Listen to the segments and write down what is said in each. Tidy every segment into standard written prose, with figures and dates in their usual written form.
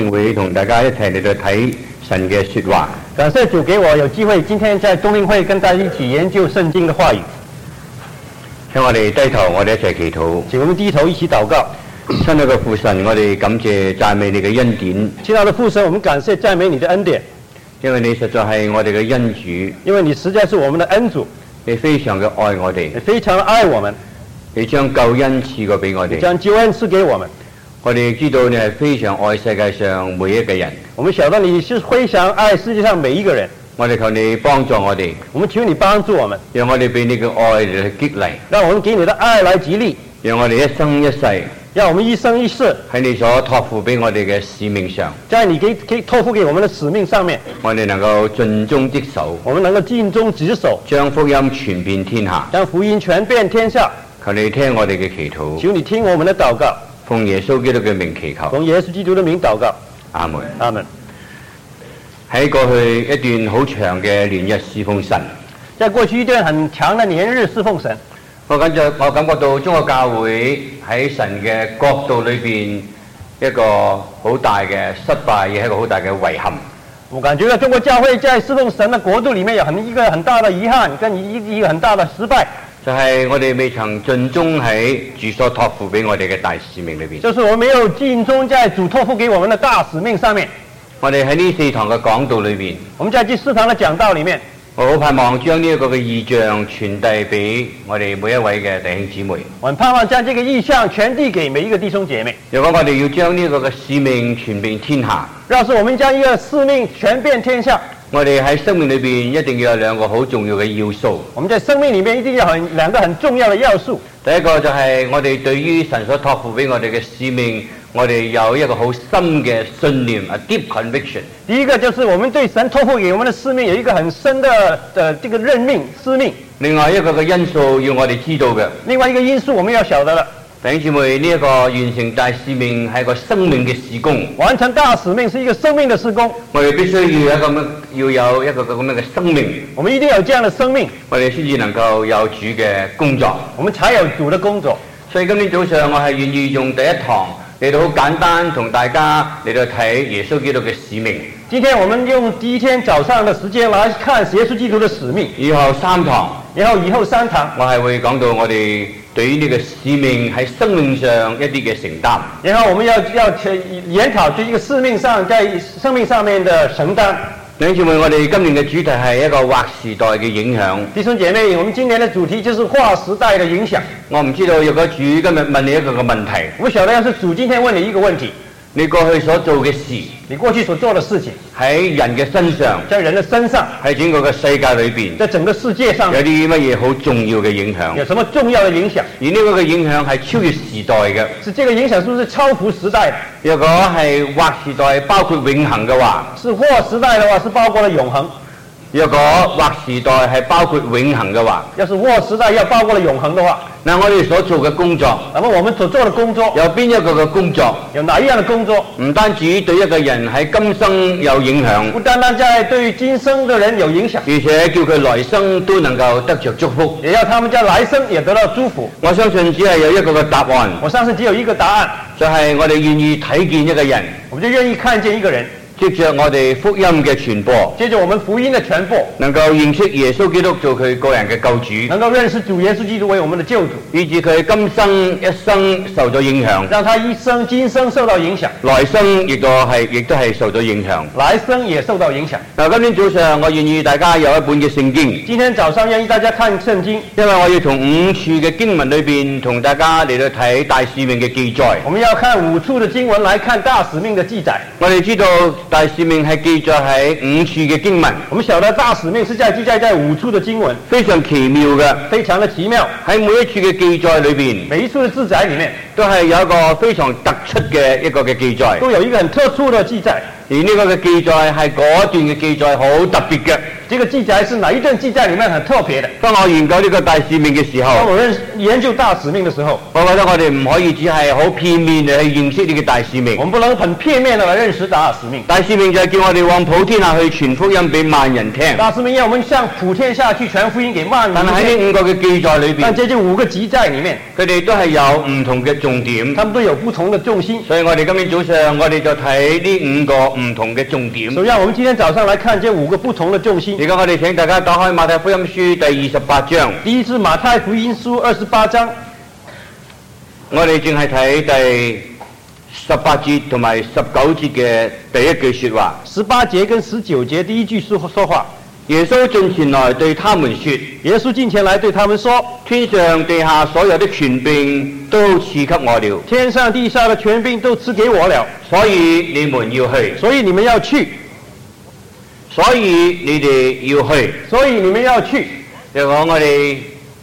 慶會同大家一齊嚟到睇神嘅說話。 感謝主給我有機會今天在冬令會跟大家一起研究聖經的話語。 請我哋低頭，我哋一齊祈禱。 請我們低頭一起禱告。 親愛嘅父神，我哋感謝讚美你嘅恩典。 親愛的父神，我們感謝讚美你的恩典， 因為你實在係我哋嘅恩主， 因為你實在是我們的恩主， 你非常嘅愛我哋， 你非常愛我們， 你將救恩賜過俾我哋， 將救恩賜給我們。 我哋知道你係非常愛世界上每一個人。 我們曉得你是非常愛世界上每一個人。 我哋求你幫助我哋， 我們求你幫助我們， 讓我哋被你嘅愛嚟激勵， 讓我們給你的愛來激勵， 讓我哋一生一世， 讓我們一生一世喺你所託付俾我哋嘅使命上， 在你託付給我們的使命上面， 我哋能夠盡忠職守， 我們能夠盡忠職守， 將福音傳遍天下， 將福音傳遍天下。 求你聽我哋嘅祈禱， 求你聽我們的禱告， 奉耶穌基督嘅名祈求， 奉耶穌基督的名禱告， 阿門。 阿門。 喺過去一段好長嘅連日侍奉神， 在過去一段很長的年日侍奉神， 我感覺到中國教會喺神嘅國度裏邊一個好大嘅失敗，亦係一個好大嘅遺憾。 我感覺到中國教會在侍奉神的國度裡面有一個很大的遺憾，跟一個很大的失敗， 就係我哋未曾盡忠喺主所託付俾我哋嘅大使命裏邊。 就是我們沒有盡忠在主託付給我們的大使命上面。 我哋喺呢4堂嘅講道裏邊， 我們在這4堂的講道裡面， 我好盼望將呢一個嘅異象傳遞俾我哋每一位嘅弟兄姊妹。 我很盼望將這個異象傳遞給每一個弟兄姐妹。 如果我哋要將呢個嘅使命傳遍天下， 要是我們將一個使命傳遍天下， 我哋喺生命裏邊一定要有2個好重要嘅要素。 我們在生命裡面一定要有2個很重要的要素。 第一個就係我哋對於神所託付俾我哋嘅使命，我哋有一個好深嘅信念，a deep conviction。 第一個就是我們對神託付給我們的使命有一個很深的這個任命使命。 另外一個嘅因素要我哋知道嘅， 另外一個因素我們要曉得了。 弟兄姊妹，呢一個完成大使命係個生命嘅事工。 完成大使命是一個生命的事工。 我哋必須要有一個咁樣嘅生命。 我們一定要有這樣的生命， 我哋先至能夠有主嘅工作。 我們才有主的工作。 所以今天早上我係願意用第一堂嚟到好簡單同大家嚟到睇耶穌基督嘅使命。 今天我們用第一天早上的時間來看耶穌基督的使命。 以後3堂， 以後3堂， 我係會講到我哋對於呢個使命喺生命上一啲嘅承擔。 然後我們要研討對一個使命上在生命上面的承擔。 弟兄姊妹，我哋今年嘅主題係一個劃時代嘅影響。 弟兄姐妹，我們今年的主題就是劃時代的影響。 我唔知道如果主今日問你一個嘅問題， 我曉得要是主今天問你一個問題， 你過去所做嘅事， 你過去所做的事情喺人嘅身上， 在人的身上， 喺整個嘅世界裏邊， 在整個世界上有啲乜嘢好重要嘅影響？ 有什麼重要的影響？ 而呢個嘅影響係超越時代嘅。 是這個影響是不是超乎時代的？ 如果係劃時代包括永恆嘅話， 是劃時代的話是包括了永恆。 如果劃時代係包括永恆嘅話， 要是劃時代要包括了永恆的話， 嗱，我哋所做嘅工作， 那麼我們所做的工作有邊一個嘅工作？ 有哪一樣的工作？ 唔單止對一個人喺今生有影響， 不單單在對於今生的人有影響， 而且叫佢來生都能夠得着祝福， 也要他們在來生也得到祝福。 我相信只係有一個嘅答案， 我相信只有一個答案， 就係我哋願意睇見一個人， 我們就願意看見一個人， 藉着我哋福音嘅傳播， 接着我們福音的傳播， 能夠認識耶穌基督做佢個人嘅救主， 能夠認識主耶穌基督為我們的救主， 以致佢今生一生受咗影響， 讓他今生受到影響， 來生亦都係受到影響， 來生也受到影響。 嗱，今天早上我願意大家有一本嘅聖經， 今天早上願意大家看聖經， 因為我要從5處嘅經文裏邊同大家嚟到睇大使命嘅記載。 我們要看5處的經文來看大使命的記載。 我哋知道大使命係記載喺5處嘅經文， 我們曉得大使命是記載在5處的經文， 非常奇妙嘅， 非常的奇妙。 喺每一處嘅記載裏邊， 每一處的記載裡面都係有一個非常突出嘅一個嘅記載， 都有一個很特殊的記載。 而呢個嘅記載係嗰段嘅記載好特別嘅。 這個記載是哪一段記載裡面很特別的。 當我研究呢個大使命嘅時候， 當我研究大使命的時候， 我覺得我哋唔可以只係好片面地去認識呢個大使命。 我們不能很片面地來認識大使命。 大使命就係叫我哋往普天下去傳福音俾萬人聽。 大使命要我們向普天下去傳福音給萬人聽。 但係喺呢5個嘅記載裏邊， 但這5個記載裡面， 佢哋都係有唔同嘅重點， 他們都有不同的重心。 所以我哋今天早上我哋就睇呢5個唔同嘅重點。 所以我們今天早上來看這5個不同的重心。 而家我哋請大家打開馬太福音書第28章。 第一是馬太福音書28章， 我哋淨係睇第18節同埋19節嘅第一句說話。 18節跟19節第一句說話。 耶穌進前來對他們說， 耶穌進前來對他們說， 天上地下所有的權柄都賜給我了， 天上地下的權柄都賜給我了， 所以你們要去， 所以你們要去， 所以你哋要去， 所以你們要去。 如果我哋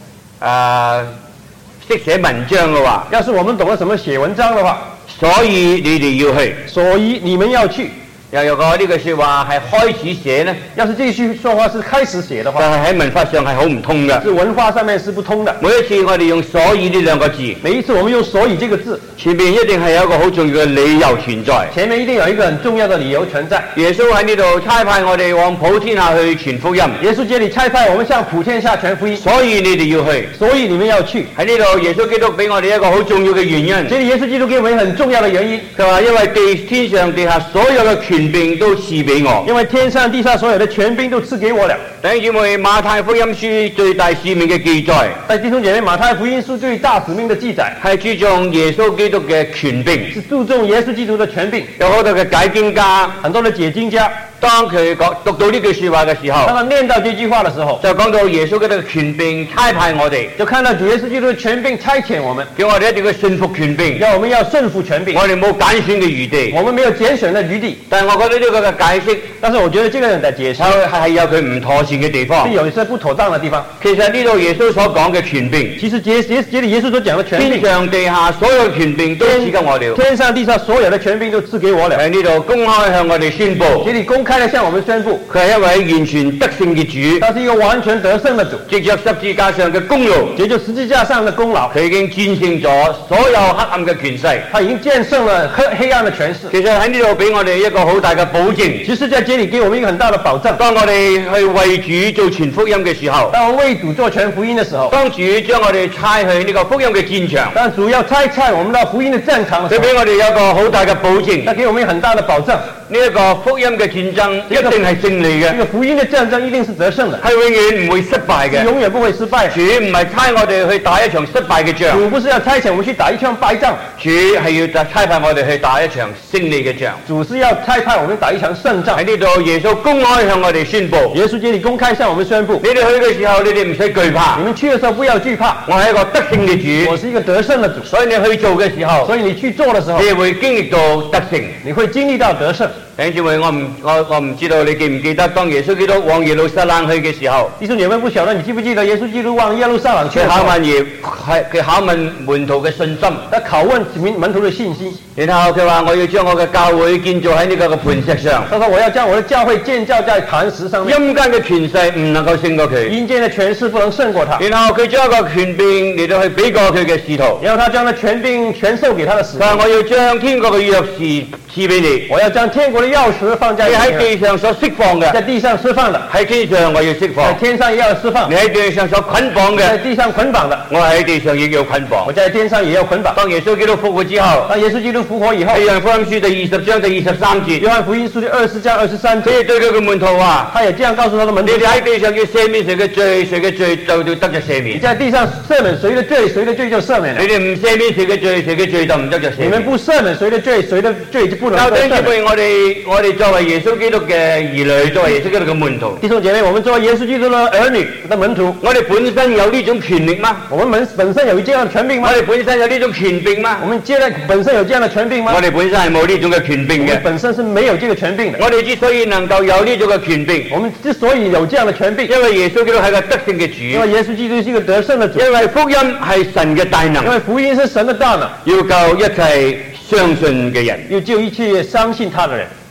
識寫文章嘅話， 要是我們懂得怎麼寫文章的話， 所以你哋要去， 所以你們要去。 如果呢句說話係開始寫呢， 要是這句說話是開始寫的話， 但係喺文法上係好唔通嘅。 是文化上面是不通的。 每一次我哋用所以呢兩個字， 每一次我們用所以這個字， 前面一定係有一個好重要嘅理由存在。 前面一定有一個很重要的理由存在。 耶穌喺呢度差派我哋往普天下去傳福音。 耶穌這裡差派我們向普天下傳福音， 所以你哋要去， 所以你們要去。 喺呢度耶穌基督俾我哋一個好重要嘅原因。 這裡耶穌基督給我們很重要的原因， 佢話因為天上地下所有嘅權柄都賜俾我， 因為天上地下所有的權柄都賜給我了。 弟兄姊妹，馬太福音書最大使命嘅記載， 但弟兄姐妹，馬太福音書最大使命的記載係注重耶穌基督嘅權柄， 是注重耶穌基督的權柄。 有好多嘅解經家， 很多的解經家， 當佢讀到呢句說話嘅時候， 當他念到這句話的時候， 就講到耶穌基督嘅權柄差派我哋， 就看到主耶穌基督的權柄差遣我們， 叫我哋一定要順服權柄， 叫我們要順服權柄。 我哋冇揀選嘅餘地， 我們沒有揀選的餘地。 但係我覺得呢個嘅解釋， 但是我覺得這個人的解釋係有佢唔妥善嘅地方， 是有一些不妥當的地方。 其實呢度耶穌所講嘅權柄， 其實這裡耶穌所講的權柄， 天上地下所有權柄都賜給我了， 天上地下所有的權柄都賜給我了。 喺呢度公開向我哋宣布， 這裡公開地向我們宣布， 佢係一位完全得勝嘅主， 他是一個完全得勝的主， 藉着十字架上嘅功勞， 藉着十字架上的功勞， 佢已經戰勝咗所有黑暗嘅權勢， 他已經戰勝了黑暗的權勢。 其實喺呢度俾我哋一個好大嘅保證， 其實在這裡給我們一個很大的保證。 當我哋去為主做全福音嘅時候， 當我為主做全福音的時候， 當主將我哋差去呢個福音嘅戰場， 當主要差我們到福音的戰場的時候， 佢俾我哋有一個好大嘅保證， 他給我們很大的保證。 呢一個福音嘅戰爭一定係勝利嘅， 這個福音的戰爭一定是得勝的， 係永遠唔會失敗嘅， 永遠不會失敗。 主唔係差我哋去打一場失敗嘅仗， 主不是要差遣我們去打一場敗仗， 主係要差派我哋去打一場勝利嘅仗。 主是要差派我們打一場勝仗。 喺呢度耶穌公開向我哋宣布， 耶穌這裡公開向我們宣布， 你哋去嘅時候，你哋唔使懼怕， 你們去的時候不要懼怕， 我係一個得勝嘅主， 我是一個得勝的主， 所以你去做嘅時候， 所以你去做的時候， 你會經歷到得勝， 你會經歷到得勝。 弟兄姊妹，我唔知道你記唔記得當耶穌基督往耶路撒冷去嘅時候， 弟兄姐妹不曉得你記不記得耶穌基督往耶路撒冷去，佢考問門徒嘅信心， 他拷問門徒的信心。 然後佢話我要將我嘅教會建造喺呢個磐石上， 他說我要將我的教會建造在磐石上面， 陰間嘅權勢唔能夠勝過佢， 陰間的權勢不能勝過他。 然後佢將一個權柄嚟到去俾過佢嘅使徒， 然後他將那權柄傳授給他的使徒。 佢話我要將天國嘅鑰匙賜俾你， 我要將天國的鑰匙放在你喺地上所釋放嘅， 在地上釋放的， 喺天上我要釋放， 在天上也要釋放。 你喺地上所捆綁嘅， 在地上捆綁的， 我喺地上亦要捆綁。 我在天上也要捆綁。 當耶穌基督復活之後， 當耶穌基督復活以後， 喺約翰福音書第20章第23節， 約翰福音書第20章23節， 佢對佢嘅門徒話， 他也這樣告訴他的門徒： 你哋喺地上要赦免誰嘅罪，誰嘅罪就得着赦免。 你在地上赦免誰的罪，誰的罪就赦免了。 你哋唔赦免誰嘅罪，誰嘅罪就唔得着赦免。 你們不赦免誰的罪，誰的罪就不能得赦免。 我哋作為耶穌基督嘅兒女，作為耶穌基督嘅門徒， 弟兄姐妹，我們作為耶穌基督的兒女的門徒， 我哋本身有呢種權力嗎？ 我們本身有這樣的權柄嗎？ 我哋本身有呢種權柄嗎？ 我們本身有這樣的權柄嗎？ 我哋本身係冇呢種嘅權柄嘅。 我們本身是沒有這個權柄的。 我哋之所以能夠有呢種嘅權柄， 我們之所以有這樣的權柄， 因為耶穌基督係個得勝嘅主， 因為耶穌基督是一個得勝的主， 因為福音係神嘅大能， 因為福音是神的大能， 要救一切相信嘅人， 要救一切相信他的人。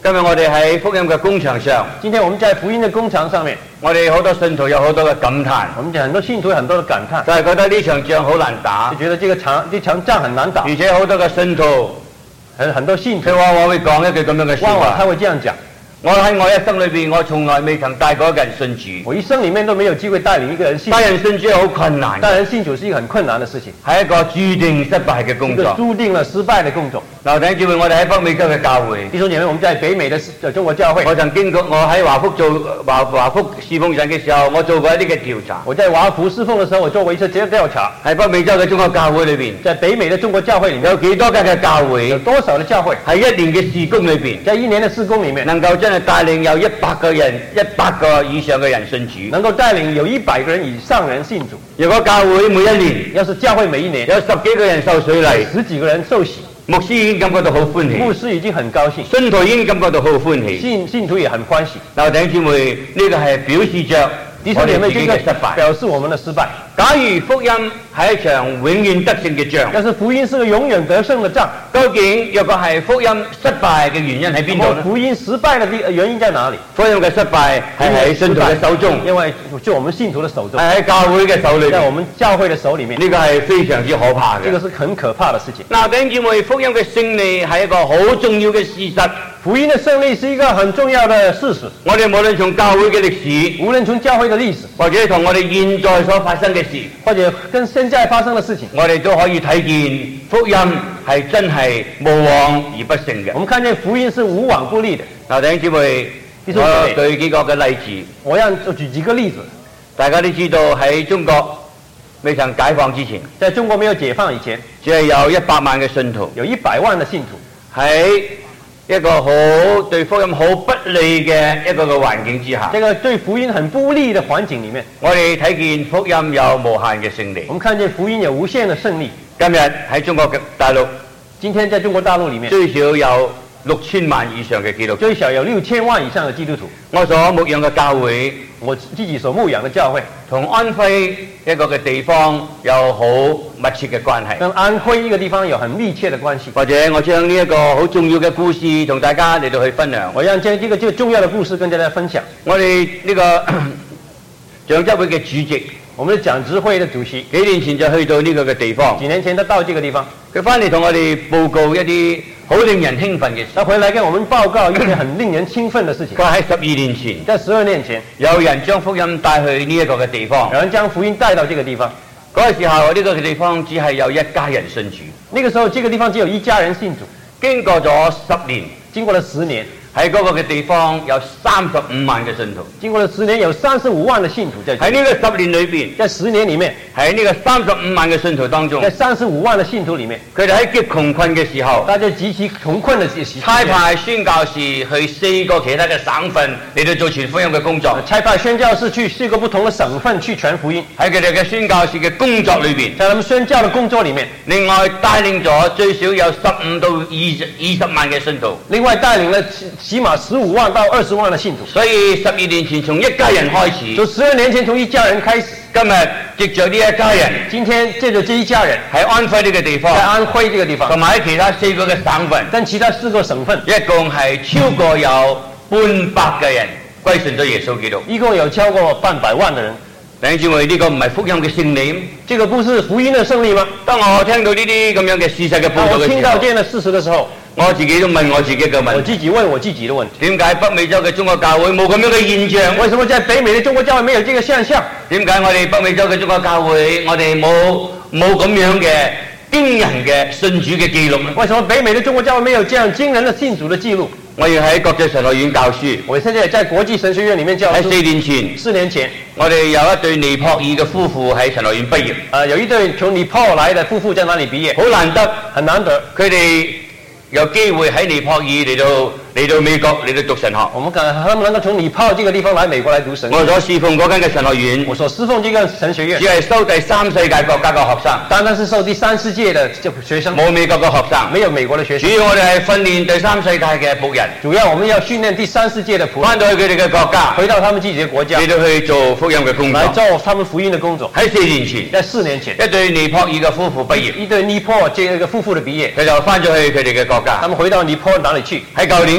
今日我哋喺福音嘅工場上， 今天我們在福音的工場上面， 我哋好多信徒有好多嘅感嘆， 我們很多信徒有很多的感嘆， 就係覺得呢場仗好難打， 就覺得這場仗很難打， 而且好多嘅信徒， 很多信徒佢往往會講一句咁樣嘅説往往他話。 會這樣講： 我喺我一生裏邊，我從來未曾帶過一個人信主。 我一生裡面都沒有機會帶領一個人信主。 帶人信主係好困難， 帶人信主是一個很困難的事情， 係一個注定失敗嘅工一個作。 注定了失敗的工作。 嗱，弟兄姊妹，我哋喺北美洲嘅教會， 弟兄姐妹，我們在北美的中國教會， 我曾經過，我喺華福做華福侍奉神嘅時候，我做過一啲嘅調查。 我在華福侍奉的時候，我做過一次調查。 喺北美洲嘅中國教會裏邊， 在北美的中國教會裡面， 有幾多間嘅教有會多少的教會喺一年嘅事工裏邊， 在一年的事工裡面， 能夠真係帶領有100個人、100個以上嘅人信主？ 能夠帶領有100個人以上人信主。 如果教會每一年要是教會每一年有10幾個人受水禮， 10幾個人受洗， 牧師已經感覺到好歡牧喜， 師已經很高興， 信徒已經感覺到好歡喜。 信徒也很歡喜。 嗱，弟兄姊妹，呢個係表示着弟兄姐妹， 我哋自己這個嘅失敗。 表示我們的失敗。 假如福音係一場永遠得勝嘅仗， 要是福音是個永遠得勝的仗， 究竟若果係福音失敗嘅原因喺邊度呢？ 福音失敗的原因在哪裡？ 福音嘅失敗係喺信徒嘅手中， 因為就我們信徒的手中， 係喺教會嘅手裏邊。 在我們教會的手裡面， 呢個係非常之可怕嘅。 這個是很可怕的事情。 嗱，弟兄姊妹，福音嘅勝利係一個好重要嘅事實。 福音的勝利是一個很重要的事實。 我哋無論從教會嘅歷史， 無論從教會的歷史， 或者同我哋現在所發生嘅事， 或者跟現在發生的事情， 我哋都可以睇見福音係真係無往而不勝嘅。 我們看見福音是無往不利的。 嗱，弟兄姊妹，我舉幾個嘅例子。 我要舉幾個例子。 大家都知道喺中國未曾解放之前， 在中國沒有解放以前， 只係有100萬嘅信徒， 有100萬的信徒喺一個好對福音好不利嘅一個嘅環境之下， 這個對福音很不利的環境裡面， 我哋睇見福音有無限嘅勝利。 我們看見福音有無限的勝利。 今日喺中國嘅大陸， 今天在中國大陸裡面， 最少有6000萬以上嘅基督徒， 最少有6000萬以上的基督徒。 我所牧養嘅教會， 我自己所牧養的教會， 同安徽一個嘅地方有好密切嘅關係。 跟安徽一個地方有很密切的關係。 或者我將呢一個好重要嘅故事同大家嚟到去分享。 我讓這個重要的故事跟大家分享。 我哋呢個長執會嘅主席， 我們的講執會的主席， 幾年前就去到呢個嘅地方。 幾年前他到這個地方， 佢翻嚟同我哋報告一啲好令人興奮嘅事。 他回來跟我們報告一件很令人興奮的事情。 佢話喺12年前， 在12年前， 有人將福音帶去呢一個嘅地方。 有人將福音帶到這個地方。 嗰個時候，呢個地方只係有1家人信主。 那個時候，這個地方只有1家人信主。 經過咗10年， 經過了10年， 喺嗰個嘅地方有35萬嘅信徒。 經過了10年，有35萬的信徒在。 喺呢個10年裏邊， 在10年裡面， 喺呢個35萬嘅信徒當中， 在35萬的信徒裡面， 佢哋喺極窮困嘅時候， 大家極其窮困的時期， 差派宣教士去4個其他嘅省份嚟到做傳福音嘅工作。 差派宣教士去4個不同的省份去傳福音。 喺佢哋嘅宣教士嘅工作裏邊， 在他們宣教的工作裡面， 另外帶領咗最少有15到20萬嘅信徒。 另外帶領了起碼15萬到20萬的信徒。 所以12年前從1家人開始， 就12年前從1家人開始。 今日藉着呢1家人， 今天藉着這1家人喺安徽呢個地方， 在安徽這個地方， 同埋喺其他4個嘅省份， 跟其他4個省份， 一共係超過有半百嘅人歸信咗耶穌基督。 一共有超過半百萬的人。 弟兄姊妹，呢個唔係福音嘅勝利？ 這個不是福音的勝利嗎？ 當我聽到呢啲咁樣嘅事實嘅報道我嘅時候， 聽到這樣的事實的時候， 我自己都問我自己嘅問題： 我自己問我自己的問題， 點解北美洲嘅中國教會冇咁樣嘅現象？ 為什麼在北美的中國教會沒有這個現象？ 點解我哋北美洲嘅中國教會，我哋冇咁樣嘅驚人嘅信主嘅記錄呢？ 為什麼北美的中國教會沒有這樣驚人的信主的記錄？ 我要喺國際神學院教書。 我現在在國際神學院裡面教書。 喺4年前 ，4年前， 我哋有一對尼泊爾嘅夫婦喺神學院畢業。 有一對從尼泊爾來的夫婦在那裡畢業， 好難得， 很難得。 佢哋有機會喺尼泊爾嚟到美國嚟到讀神學。 我們他們能夠從尼泊爾這個地方來美國來讀神學。 我所侍奉嗰間嘅神學院， 我所侍奉這個神學院， 只係收第3世界國家嘅學生， 單單是收第3世界的學生， 冇美國嘅學生， 沒有美國的學生。 主要我哋係訓練第3世界嘅僕人， 主要我們要訓練第3世界的僕人， 翻到去佢哋嘅國家， 回到他們自己的國家， 嚟到去做福音嘅工作， 來做他們福音的工作。 喺4年前， 在4年前， 一對尼泊爾嘅夫婦畢業， 一對尼泊爾這個夫婦的畢業， 佢就翻咗去佢哋嘅國家。 他們回到尼泊爾哪裡去？ 喺舊年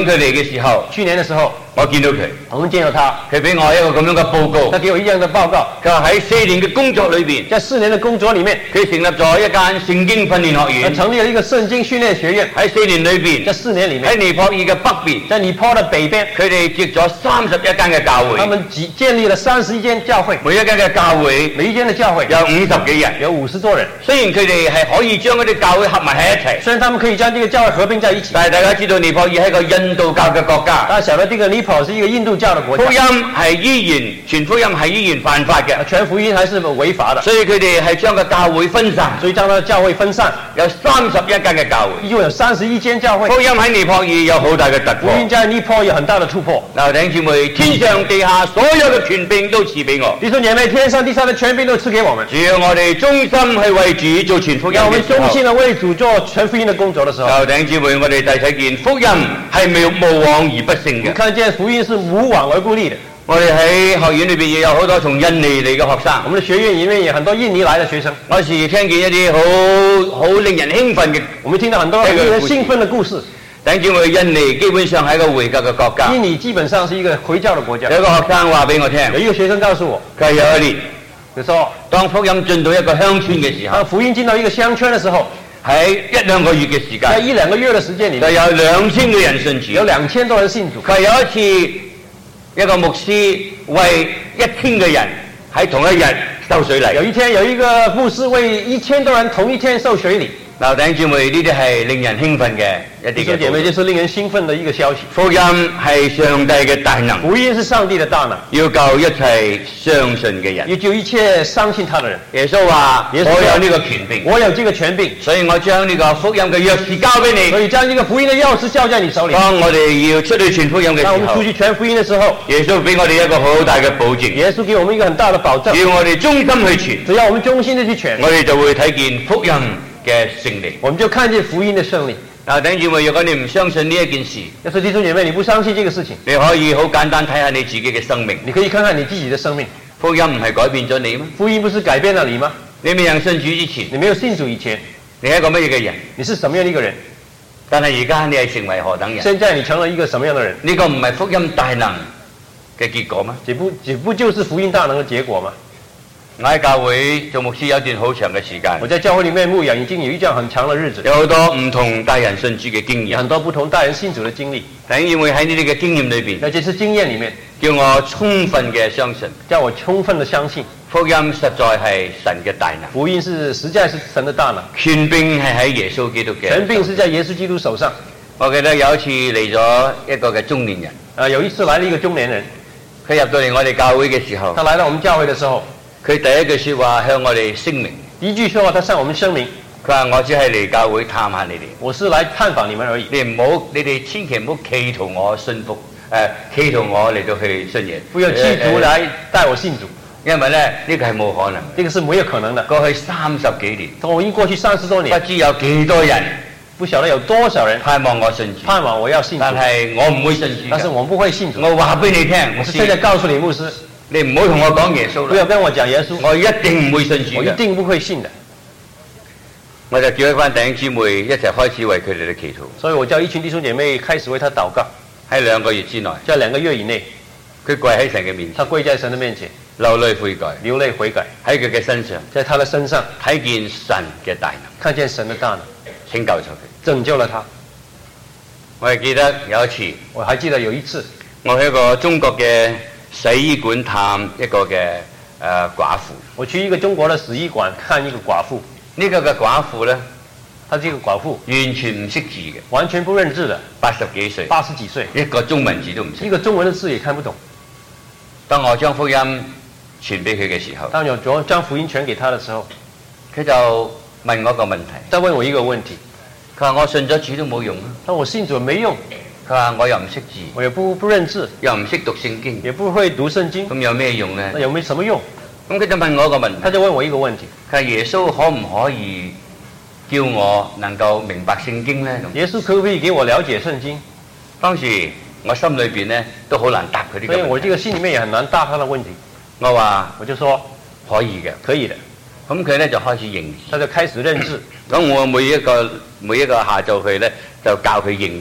佢嚟嘅時候， 去年的時候， 我見到佢， 我們見到他， 佢俾我一個咁樣嘅報告。 他給我一樣的報告。 佢話喺4年嘅工作裏邊， 在4年的工作裡面， 佢成立咗一間聖經訓練學他院。 成立了一個聖經訓練學院。 喺4年裏邊， 在4年裡喺面， 尼泊爾嘅北邊， 在尼泊爾的北邊， 佢哋接咗31間嘅教會。 他們建立了31間教會， 每一間嘅教會每一間的教會有50幾人。 有50多人。 雖然佢哋係可以將嗰啲教會合埋喺一齊， 雖然他們可以將這個教會合併在一起， 但係大家知道尼泊爾係一個印度教嘅國家， 大家曉得這個尼泊爾是一個印度教的國福家， 音係依然傳福音係依然犯法嘅， 全福音還是違法的， 所以佢哋係將個教會分散， 所以將它的教會分散， 有31間嘅教會。 一共有31間教會。 福音喺尼泊爾有好大嘅突破。 福音在尼泊爾有很大的突破。 嗱，弟兄姊妹，天上地下所有嘅權柄都賜俾我， 弟兄姐妹，天上地下的權柄都賜給我們。 只要我哋忠心去為主做全福音讓我們嘅時候， 忠心的為主做全福音的工作的時候， 就弟兄姊妹，我哋第睇見福音係無往而不勝嘅。 你看見福音是無往而不利的。 我哋喺學院裏邊亦有好多從印尼嚟嘅學生， 我們的學院裡面有很多印尼來的學生， 我時聽見一啲好令人興奮嘅。 我們聽到很多令人興奮的故事。 弟兄姊妹，印尼基本上係一個回教嘅國家。 印尼基本上是一個回教的國家。 有一個學生話俾我聽， 有一個學生告訴我， 佢有一年， 佢說當福音進到一個鄉村嘅時候， 當福音進到一個鄉村的時候， 喺1-2個月嘅時在間， 1-2個月的時間裡面， 就有2000個人信主。 有2000多人信主。 佢有一次，一個牧師為1000個人喺同一日收水禮。 有一天，有一個牧師為1000多人同一天受水禮。 嗱，弟兄姊妹，呢啲係令人興奮嘅一啲弟兄姐妹， 嘅。 就是令人興奮的一個消息。 福音係上帝嘅大能， 福音是上帝的大能， 要救一切相信嘅人。 也救一切相信他的人。 耶穌話： 耶穌我有呢個權柄， 我有這個權柄， 所以我將呢個福音嘅鑰匙交俾你。 所以將這個福音的鑰匙交在你手裡。 當我哋要出去傳福音嘅時當我們出候， 去傳福音的時候， 耶穌俾我哋一個好大嘅保證， 耶穌給我們一個很大的保證， 要我哋忠心去傳， 只要我們忠心的去傳， 我哋就會睇見福音嘅勝利。 我們就看見福音的勝利。 嗱，弟兄姊妹，如果你唔相信呢一件事， 要是弟兄姐妹你不相信這個事情， 你可以好簡單睇下你自己嘅生命。 你可以看看你自己的生命。 福音唔係改變咗你嗎？ 福音不是改變了你嗎？ 你未有信主之前， 你沒有信主以前， 你係一個乜嘢嘅人？ 你是什麼樣的一個人？ 但係而家你係成為何等人？ 現在你成了一個什麼樣的人？ 呢個唔係福音大能嘅結果嗎？ 這不就是福音大能的結果嗎？ 我喺教會做牧師有一段好長嘅時間， 我在教會裡面牧養已經有一段很長的日子， 有好多唔同帶人信主嘅經驗。 有很多不同帶人信主的經歷。 弟兄姊妹喺呢啲嘅經驗裏邊， 在這次經驗裡面， 叫我充分嘅相信， 叫我充分的相信福音實在係神嘅大能， 福音實在是神的大能， 權柄係喺耶穌基督嘅。 權柄是在耶穌基督手上。 我記得有一次嚟咗一個嘅中年人， 有一次來了一個中年人， 佢入到嚟我哋教會嘅時候， 他來到我們教會的時候， 佢第一句説話向我哋聲明， 第一句說話他向我們聲明， 佢話我只係嚟教會探下你哋。 我是來探訪你們而已， 你哋千祈唔好企圖我信服，企圖我嚟到去信耶。 不要企圖來帶我信主， 因為咧呢個係冇可能。 這個是沒有可能的。 過去30幾年， 我已經過去30多年， 不知有幾多人不曉得有多少人盼望我信主， 盼望我要信主， 但係我唔會信主。 但是我不會信主。 我話俾你聽， 我現在告訴你牧師， 你唔好同我講耶穌啦， 不要跟我講耶穌， 我一定唔會信主嘅。 我一定不會信的。 我就叫一班弟兄姊妹一齊開始為佢哋嘅祈禱。 所以我叫一群弟兄姐妹開始為他禱告。 喺2個月之內， 在2個月以內， 佢跪喺神嘅面前， 他跪在神的面前， 流淚悔改， 流淚悔改， 喺佢嘅身上， 在他的身上睇見神嘅大能， 看見神的大能， 拯救咗佢， 拯救了他。 我係記得有一次， 我還記得有一次， 我去一個中國嘅洗衣館探一個嘅寡婦。 我去一個中國的洗衣館看一個寡婦。 呢個嘅寡婦呢， 她這個寡婦完全唔識字嘅， 完全不認字的 80幾歲 ，80幾歲， 一個中文字都唔識， 一個中文的字也看不懂。 當我將福音傳俾佢嘅時候， 當我將福音傳給他的時候， 佢就問我一個問題， 再問我一個問題， 佢話我信咗主都冇用啊， 但我信主沒用， 佢話我又唔識字， 我也不認字， 又唔識讀聖經， 也不會讀聖經， 咁有咩用呢？ 那有沒有什麼用？ 咁佢就問我一個問題， 他就問我一個問題， 佢話耶穌可唔可以叫我能夠明白聖經呢？ 耶穌可不可以給我了解聖經？ 當時我心裏邊呢都好難答佢呢個問題， 所以我這個心裡面也很難答他的問題。 我話我就說可以嘅， 可以的。 咁佢呢就開始認字， 他就開始認字。 咁我每一個下晝去呢，就教佢認字。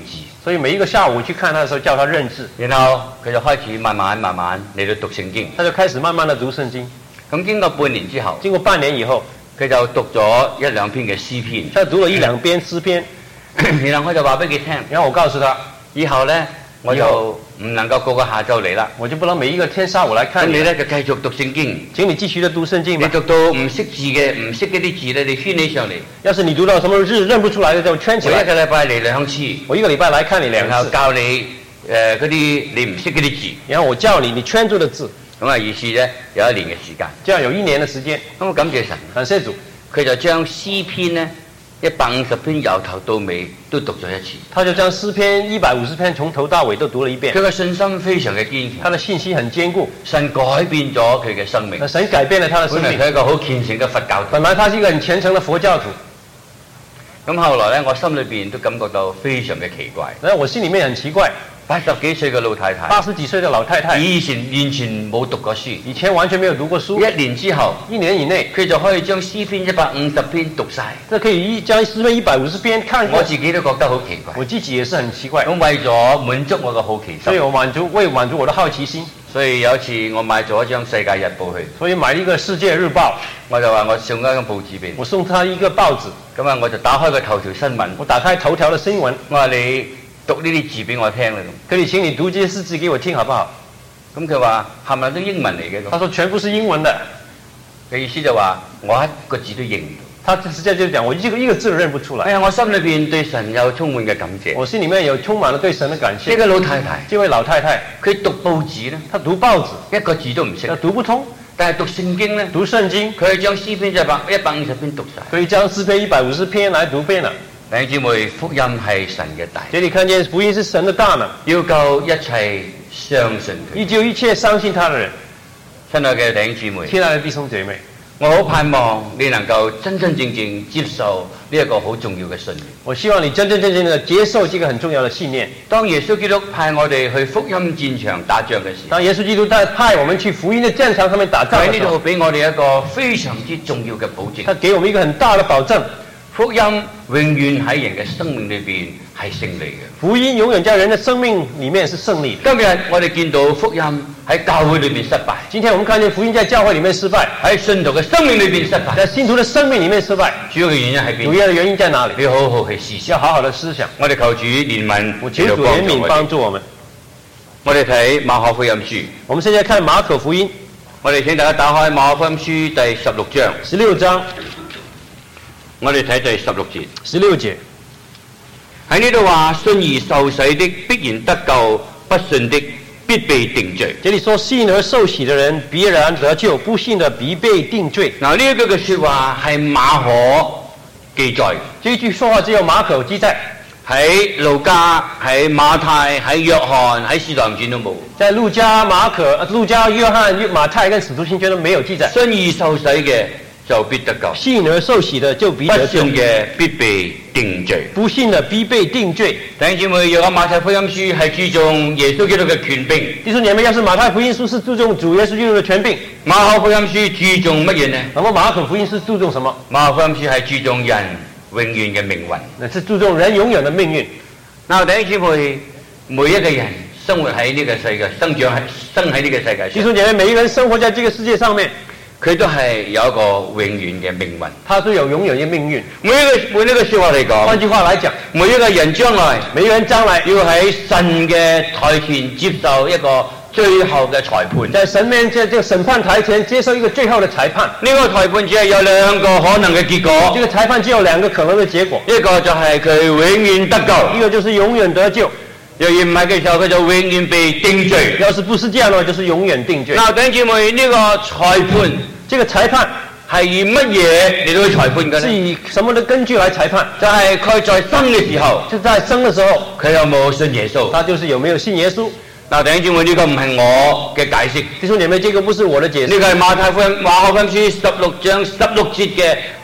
所以每一個下午去看他的時候，叫他認字， 然後佢就開始慢慢嚟到讀聖經。 他就開始慢慢地讀聖經。 咁經過半年之後， 經過半年以後， 佢就讀咗一兩篇嘅詩篇。 他讀了一兩篇詩篇， 然後我就話俾佢聽， 然後我告訴他， 以後呢，我就唔能夠個個下晝嚟啦。 我就不能每一個天下午來看你。 咁你呢，就繼續讀聖經。 請你繼續地讀聖經吧。 你讀到唔識字嘅、唔識嗰啲字咧，你圈起上嚟。 要是你讀到什麼字認不出來嘅就圈起來。 我一個禮拜嚟2次。 我一個禮拜來看你2次。 然後教你嗰啲你唔識嗰啲字。 然後我教你圈住的字。 咁啊，意思呢，有1年嘅時間。 這樣有1年的時間。 咁我感謝神。 感謝主。 佢就將詩篇呢150篇由頭到尾都讀咗一次。 他就將詩篇150篇從頭到尾都讀了一遍。 佢嘅信心非常嘅堅強。 他的信心很堅固。 神改變咗佢嘅生命。 神改變了他的生命。 本來佢係一個好虔誠嘅佛教徒。 本來他是一個很虔誠的佛教徒。 咁後來呢，我心裏邊都感覺到非常嘅奇怪。 我心裡面很奇怪。 80幾歲嘅老太太 ，80幾歲的老太太， 以前完全冇讀過書， 以前完全沒有讀過書。 1年之後 ，1年以內， 佢就可以將詩篇150篇讀晒。 這可以將詩篇150篇看過。 我自己都覺得好奇怪。 我自己也是很奇怪。 咁為咗滿足我嘅好奇心， 所以我為滿足我的好奇心。 所以有一次我買咗一張《世界日報》去。 所以買了一個《世界日報》， 我就話我送一張報紙俾你。 我送他一個報紙。咁啊， 我就打開個頭條新聞。 我打開頭條的新聞。 我話你讀呢啲字俾我聽啦。 可以請你讀這些字給我聽，好不好？ 咁佢話係咪都英文嚟嘅？ 他說全部是英文的。 嘅意思就話我一個字都認唔到。 他實際就講我一個字都認不出來。 哎呀，我心裏邊對神有充滿嘅感謝。 我心裡面有充滿了對神的感謝。 呢個老太太， 這位老太太， 佢讀報紙呢， 她讀報紙一個字都唔識， 讀不通。 但係讀聖經呢， 讀聖經， 佢係將詩篇150篇讀晒。 可以將詩篇150篇來讀遍了。 弟兄姊妹，福音係神嘅大。 這裡看見福音是神的大能， 要救一切相信佢。 依救一切相信他的人。 親愛嘅弟兄姊妹， 親愛的弟兄姐妹， 我好盼望你能夠真真正正接受呢一個好重要嘅信念。 我希望你真真正正的接受這個很重要的信念。 當耶穌基督派我哋去福音戰場打仗嘅時候， 當耶穌基督派我們去福音的戰場上面打仗嘅時候， 喺呢度俾我哋一個非常之重要嘅保證。 他給我們一個很大的保證。 福音永遠喺人嘅生命裏邊係勝利嘅。 福音永遠在人的生命裡面是勝利的。 今日我哋見到福音喺教會裏邊失敗。 今天我們看見福音在教會裡面失敗， 喺信徒嘅生命裏邊失敗。 在信徒的生命裡面失敗。 主要嘅原因喺邊？ 主要的原因在哪裡？ 你要好好去思想， 要好好的思想。 我哋求主憐憫， 我求主憐憫幫助我們。 我哋睇馬可福音書。 我們現在看馬可福音。 我哋請大家打開馬可福音書第16章。 16章。 我哋睇第16節。 16節喺呢度話，信而受洗的必然得救，不信的必被定罪。 這裡說信而受洗的人必然得救，不信的必被定罪。 嗱，呢一句嘅說話係馬可記載。 這句說話只有馬可有記載， 喺路加、喺馬太、喺約翰、喺使徒行傳都冇。 在路加、約翰、馬太跟使徒行傳都沒有記載。 信而受洗嘅就必得救， 信而受洗的就必得救， 不信嘅必被定罪， 不信的必被定罪。 弟兄姊妹，若果馬太福音書係注重耶穌基督嘅權柄， 弟兄姐妹，要是馬太福音書是注重主耶穌基督的權柄， 馬可福音書注重乜嘢呢？ 那麼馬可福音是注重什麼？ 馬可福音書係注重人永遠嘅命運， 那是注重人永遠的命運。 嗱，弟兄姊妹，每一個人生活喺呢個世界，生喺呢個世界上， 弟兄姐妹，每一個人生活在這個世界上面， 佢都係有一個永遠嘅命運， 他都有永遠嘅命運。 每一個說話嚟講， 換句話來講， 每一個人將來， 每一個人將來要喺神嘅台前接受一個最後嘅裁判， 在神面前這個審判台前接受一個最後的裁判。 呢個裁判只係有兩個可能嘅結果， 這個裁判只有兩個可能的結果， 一個就係佢永遠得救， 一個就是永遠得救。 若然唔係嘅時候，佢就永遠被定罪。 要是不是這樣的話，就是永遠定罪。 嗱，弟兄姊妹，呢個裁判， 這個裁判係以乜嘢嚟到去裁判嘅呢？ 是以什麼的根據來裁判？ 就係佢在生嘅時候， 就在生的時候， 佢有冇信耶穌？ 他就是有沒有信耶穌。 嗱，弟兄姊妹，呢個唔係我嘅解釋， 弟兄姐妹，這個不是我的解釋， 呢個係馬可福音書16章16節嘅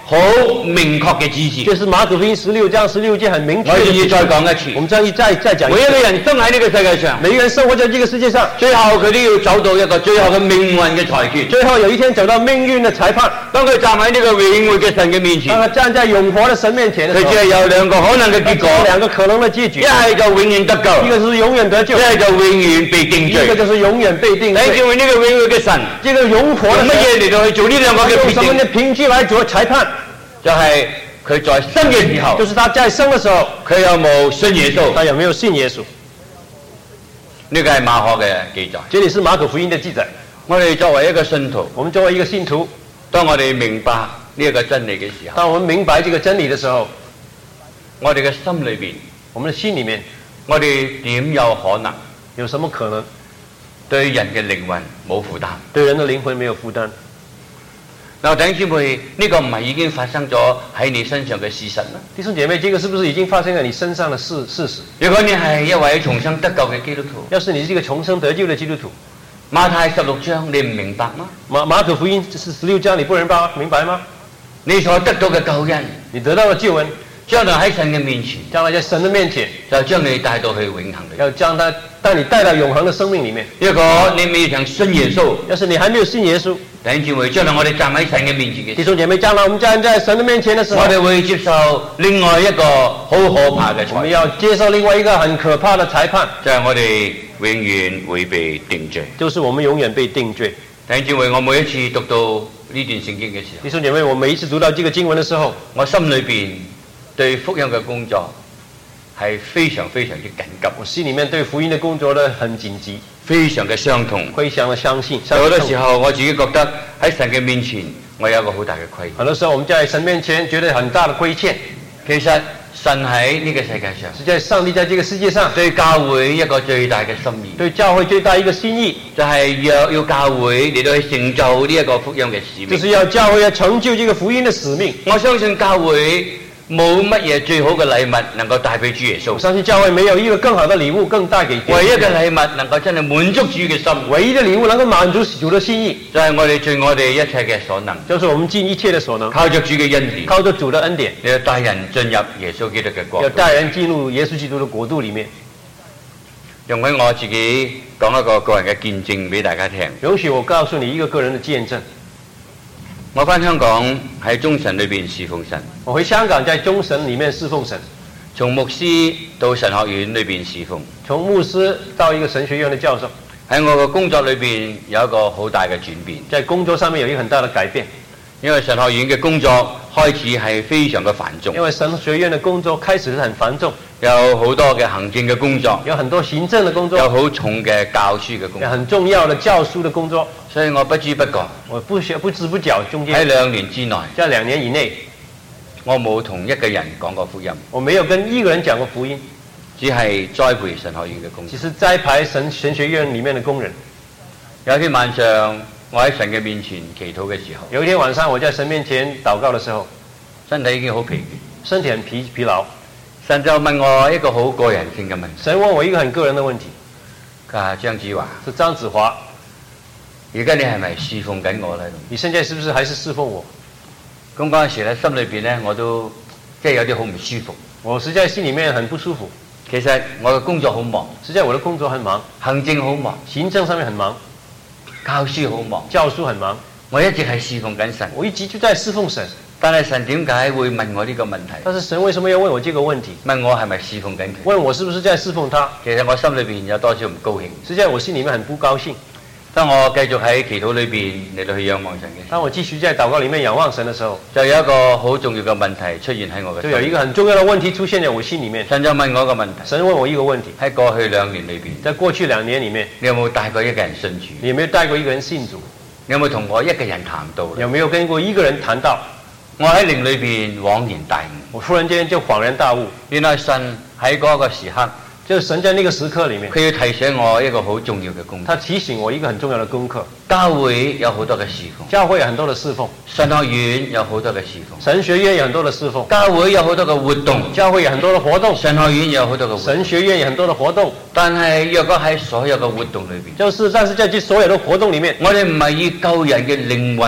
好明確嘅指示。 這是馬可福音16章16節很明確我的指示。 願意再講一次， 我們再講一次。 每一個人生喺呢個世界上， 每一個人生活在這個世界上， 最後佢都要走到一個最後嘅命運嘅裁決。 最後有一天走到命運的裁判。 當佢站喺呢個永活嘅神嘅面前， 當他站在永活的神面前的時候， 佢只係有兩個可能嘅結果， 兩個可能的結局， 一係就永遠得救， 一個就是永遠得救， 一係就永遠被定罪。 一個就是永遠被定罪。 你叫呢個永活嘅神， 這個永活用乜嘢嚟到去做呢兩個嘅決用什麼的定？ 憑據來做裁判？ 就係佢在生嘅時候， 就是他在生的時候， 佢有冇信耶穌？ 他有沒有信耶穌？ 呢個係馬可嘅記載。 這裡是馬可福音的記載。 我哋作為一個信徒， 我們作為一個信徒， 當我哋明白呢一個真理嘅時候， 當我們明白這個真理的時候， 我哋嘅心裏邊， 我們的心裡面我哋點有可能有什麼可能對人嘅靈魂冇負擔？ 對人的靈魂沒有負擔？ 嗱，弟兄姊妹，呢個唔係已經發生咗喺你身上嘅事實啦？ 弟兄姐妹，這個是不是已經發生在你身上的事實？ 如果你係一位重生得救嘅基督徒， 要是你是一個重生得救的基督徒， 馬太16章你唔明白嗎？ 馬可福音是16章，你不能明白嗎？ 你所得到嘅救恩， 你得到了救恩， 將來喺神嘅面前， 將來在神的面前， 就將你帶到去永恆裏。 要將他帶你帶到永恆的生命裡面。 如果你未曾信耶穌， 要是你還沒有信耶穌， 弟兄姊妹，將來我哋站喺神嘅面前嘅時候， 弟兄姐妹，將來我們站在神的面前的時候， 我哋會接受另外一個好可怕嘅裁決， 我們要接受另外一個很可怕的裁判， 就係我哋永遠會被定罪。 就是我們永遠被定罪。 弟兄姊妹，我每一次讀到呢段聖經嘅時候， 弟兄姐妹，我每一次讀到這個經文的時候， 我心裏邊對福音嘅工作係非常非常之緊急， 我心裡面對福音的工作呢很緊急， 非常嘅傷痛。 非常的相信。 有好多時候我自己覺得喺神嘅面前，我有一個好大嘅虧欠。 很多時候我們在神面前覺得很大的虧欠。 其實神喺呢個世界上， 實在上帝在這個世界上對教會一個最大嘅心意， 對教會最大一個心意， 就係要教會嚟到去成就呢一個福音嘅使命。 就是要教會要成就這個福音的使命。 我相信教會冇乜嘢最好嘅禮物能夠帶俾主耶穌。 我相信教會沒有一個更好的禮物更帶給主。 唯一嘅禮物能夠真係滿足主嘅心， 唯一的禮物能夠滿足主的心意， 就係我哋盡我哋一切嘅所能， 就是我們盡一切的所能， 靠着主嘅恩典， 靠着主的恩典， 你要帶人進入耶穌基督嘅國度。 要帶人進入耶穌基督的國度裡面。 容許我自己講一個個人嘅見證俾大家聽。 容許我告訴你一個個人的見證。 我返香港喺中神裏邊侍奉神， 我回香港在中神裡面侍奉神， 從牧師到神學院裏邊侍奉， 從牧師到一個神學院的教授。 喺我嘅工作裏邊有一個好大嘅轉變， 在工作上面有一個很大的改變。 因為神學院嘅工作開始係非常嘅繁重， 因為神學院的工作開始是很繁重， 有好多嘅行政嘅工作， 有很多行政的工作， 有好重嘅教書嘅工作， 有很重要的教書的工作。 所以我不知不覺， 我不知不覺中間喺2年之內， 在2年以內， 我冇同一個人講過福音， 我沒有跟一個人講過福音， 只係栽培神學院嘅工作。 只是栽培神學院裡面的工人。 有一天晚上，我喺神嘅面前祈禱嘅時候， 有一天晚上我在神面前禱告的時候， 身體已經好疲倦， 身體很疲勞。 神就問我一個好個人性嘅問題。 神問我一個很個人的問題， 佢話張子華， 是張子華， 而家你係咪侍奉緊我咧？ 你現在是不是還是侍奉我？ 咁嗰陣時咧，心裏邊咧我都即係有啲好唔舒服。 我實在心裡面很不舒服。 其實我嘅工作好忙， 實在我的工作很忙， 行政好忙， 行政上面很忙， 教書好忙， 教書很忙。 我一直係侍奉緊神， 我一直就在侍奉神。 但係神點解會問我呢個問題？ 但是神為什麼要問我這個問題？ 問我係咪侍奉緊佢？ 問我是不是在侍奉他？ 其實我心裏邊有多少唔高興？ 實在我心裡面很不高興。 當我繼續喺祈禱裏邊嚟到去仰望神嘅時候， 當我繼續在禱告裡面仰望神的時候， 就有一個好重要嘅問題出現喺我嘅心裏。 就有一個很重要的問題出現在我心裡面。 神就問我一個問題。 神問我一個問題： 喺過去2年裏邊， 在過去2年裡面， 你有冇帶過一個人信主？ 你有沒有帶過一個人信主？ 你有冇同我一個人談到？ 有沒有跟過一個人談到？ 我喺靈裏邊恍然大悟。 我忽然間就恍然大悟， 原來神喺嗰個時刻， 就是神在那個時刻裡面， 佢要提醒我一個好重要嘅功課。 他提醒我一個很重要的功課。 教會有好多嘅侍奉， 教會有很多的侍奉， 神學院有好多嘅侍奉， 神學院有很多的侍奉， 教會有好多嘅活動， 教會有很多的活動， 神學院有好多嘅活動， 神學院有很多的活動。 但係若果喺所有嘅活動裏邊， 但是在這所有的活動裡面， 我哋唔係以救人嘅靈魂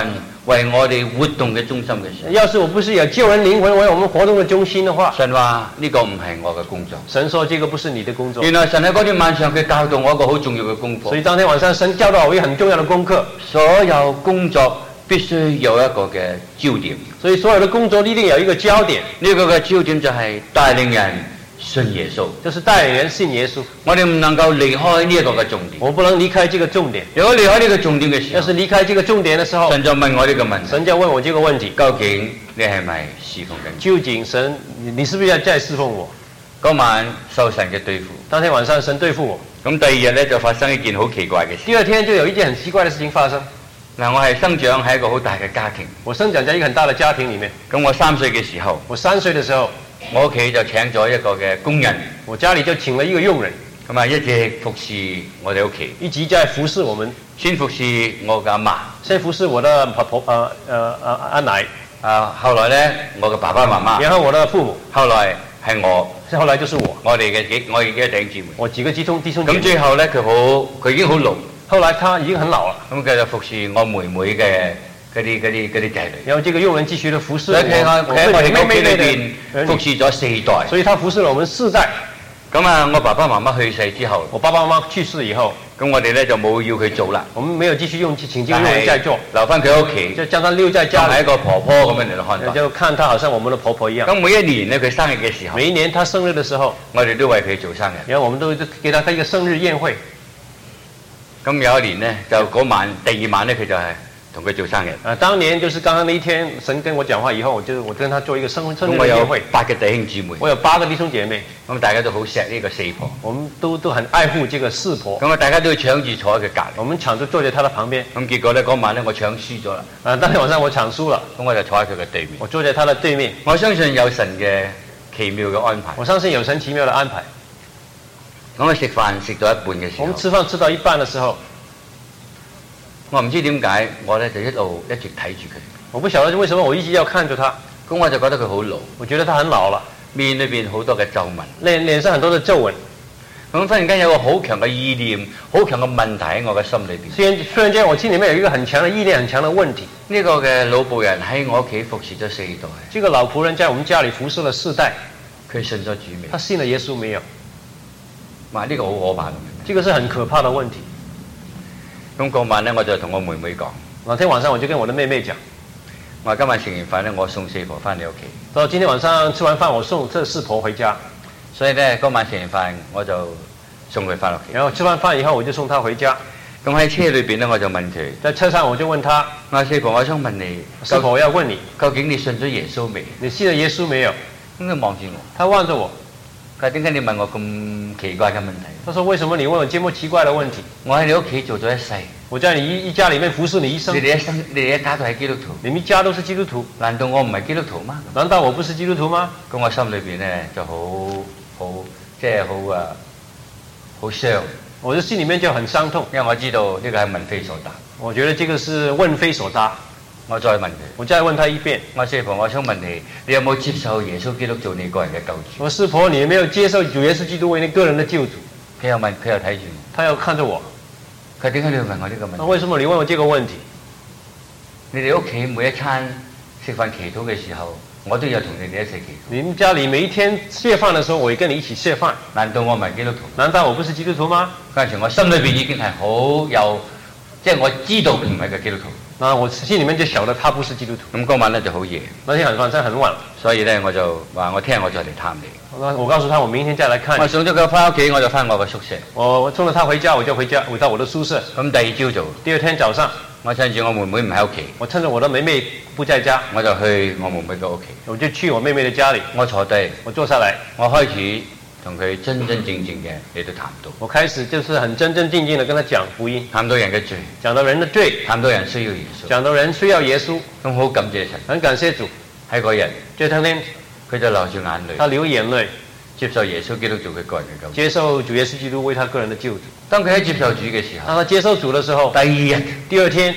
為我哋活動嘅中心嘅時候， 要是我不是以救人靈魂為我們活動的中心的話， 神話呢個唔係我嘅工作。 神說這個不是你的工作。 原來神喺嗰天晚上佢教導我一個好重要嘅功課。 所以當天晚上神教導我一個很重要的功課， 所有工作必須有一個嘅焦點。 所以所有的工作一定有一個焦點。 呢個嘅焦點就係帶領人信耶穌， 就是帶領人信耶穌。 我哋唔能夠離開呢一個嘅重點。 我不能離開這個重點。 如果離開呢個重點嘅時候， 要是離開這個重點的時候， 神就問我呢個問題。 神就問我這個問題： 究竟你係咪侍奉緊？ 究竟神，你是不是要再侍奉我？ 嗰晚受神嘅對付。 當天晚上神對付我。 咁第二日咧就發生一件好奇怪嘅事。 第二天就有一件很奇怪的事情發生。 嗱，我係生長喺一個好大嘅家庭。 我生長在一個很大的家庭裡面。 咁我3歲嘅時候， 我3歲的時候， 我屋企就請咗一個嘅工人。 我家裡就請了一個傭人。 咁啊，一直服侍我哋屋企。 一直在服侍我們。 先服侍我嘅阿嫲。 先服侍我的阿奶。 後來咧，我嘅爸爸媽媽。 然後我的父母。 後來係我。 後來就是我。 我哋嘅幾個弟兄姊妹。 我幾個弟兄姐妹。 咁最後咧，佢已經好老。 後來他已經很老了。 咁佢就服侍我妹妹嘅嗰啲仔女。 然後這個傭人繼續地服侍我。 佢喺我哋屋企裏邊服侍咗4代。 所以他服侍了我們4代。 咁啊，我爸爸媽媽去世之後， 我爸爸媽媽去世以後， 咁我哋咧就冇要佢做啦。 我們沒有繼續請這個傭人再做， 留翻佢喺屋企， 就將他留在家裡， 係一個婆婆咁樣嚟到看待。 就看他好像我們的婆婆一樣。 咁每一年咧，佢生日嘅時候， 每一年他生日的時候， 我哋都為佢做生日。 然後我們都給他一個生日宴會。 咁有一年咧，就嗰晚第2晚咧，佢就係同佢做生日。 當年就是剛剛那一天，神跟我講話以後，我跟他做一個生日宴會。 我有8個弟兄姊妹。 我有8個弟兄姐妹。 咁大家都好錫呢個4婆。 我們都很愛護這個4婆。 咁啊，大家都搶住坐喺佢隔離。 我們搶着坐在他的旁邊。 咁結果咧，嗰晚咧，我搶輸咗啦。 當天晚上我搶輸了。 咁我就坐喺佢嘅對面。 我坐在他的對面。 我相信有神嘅奇妙嘅安排。 我相信有神奇妙的安排。 咁我食飯食到一半嘅時候， 我們吃飯吃到一半的時候， 我唔知點解，我咧就一直睇住佢。 我不曉得為什麼我一直要看着他。 咁我就覺得佢好老。我覺得他很老了， 面裏邊好多嘅皺紋， 臉上很多的皺紋。 咁忽然間有個好強嘅意念，好強嘅問題喺我嘅心裏邊。 突然間我心裡面有一個很強的意念，很強的問題。 呢個嘅老僕人喺我屋企服侍咗4代。 這個老僕人在我們家裡服侍了4代。 佢信咗主未？ 他信了耶穌沒有？ 哇！呢個好可怕。 這個是很可怕的問題。 咁嗰晚咧，我就同我妹妹講。 那天晚上我就跟我的妹妹講， 我話今晚食完飯咧，我送4婆翻你屋企。 到今天晚上吃完飯，我送這4婆回家。 所以咧，嗰晚食完飯我就送佢翻屋企。 然後吃完飯以後，我就送她回家。 咁喺車裏邊咧，我就問佢。 在車上我就問他： 我話4婆，我想問你 ，4婆，我要問你， 究竟你信咗耶穌未？ 你信了耶穌沒有？ 咁佢望住我， 他望着我。 佢話點解你問我咁奇怪嘅問題？ 他說：為什麼你問我這麼奇怪的問題？ 我喺你屋企做咗一世， 我在你一家裡面服侍你一生。 你哋一家都係基督徒， 你們一家都是基督徒。 難道我唔係基督徒嗎？ 難道我不是基督徒嗎？ 咁我心裏邊咧就即係好傷。 我的心裡面就很傷痛， 因為我知道呢個係問非所答。 我覺得這個是問非所答。 我再問佢， 我再問他一遍。 我4婆，我想問你，你有冇接受耶穌基督做你個人嘅救主？ 我4婆，你有沒有接受主耶穌基督為你個人的救主？ 佢又睇住我， 他又看着我。 佢點解你要問我呢個問題？ 那為什麼你問我這個問題？ 你哋屋企每一餐食飯祈禱嘅時候，我都有同你哋一齊祈禱。 你們家裡每一天謝飯的時候，我也跟你一起謝飯。 難道我唔係基督徒？ 難道我不是基督徒嗎？ 嗰陣時我心裏邊已經係好有，即係我知道佢唔係個基督徒。 那我心裡面就曉得他不是基督徒。 咁嗰晚咧就好夜， 那天晚上很晚， 所以咧我就話我聽日我再嚟探你。 我告訴他我明天再來看你。 我送咗佢翻屋企，我就翻我嘅宿舍。 我送咗他回家，我就回到我的宿舍。 咁第二朝早， 第二天早上， 我趁住我妹妹唔喺屋企， 我趁着我的妹妹不在家， 我就去我妹妹嘅屋企。 我就去我妹妹的家裡。 我坐低， 我坐下來， 我開始同佢真真正正嘅嚟到談到。 我開始就是很真真正正的跟他講福音， 談到人嘅罪， 講到人的罪， 談到人需要耶穌， 講到人需要耶穌。 咁好感謝神， 很感謝主。 喺嗰日， 這天佢就流住眼淚， 他流眼淚， 接受耶穌基督做佢個人嘅救主， 接受主耶穌基督為他個人的救主。 當佢喺接受主嘅時候， 當他接受主的時候， 第二天， 佢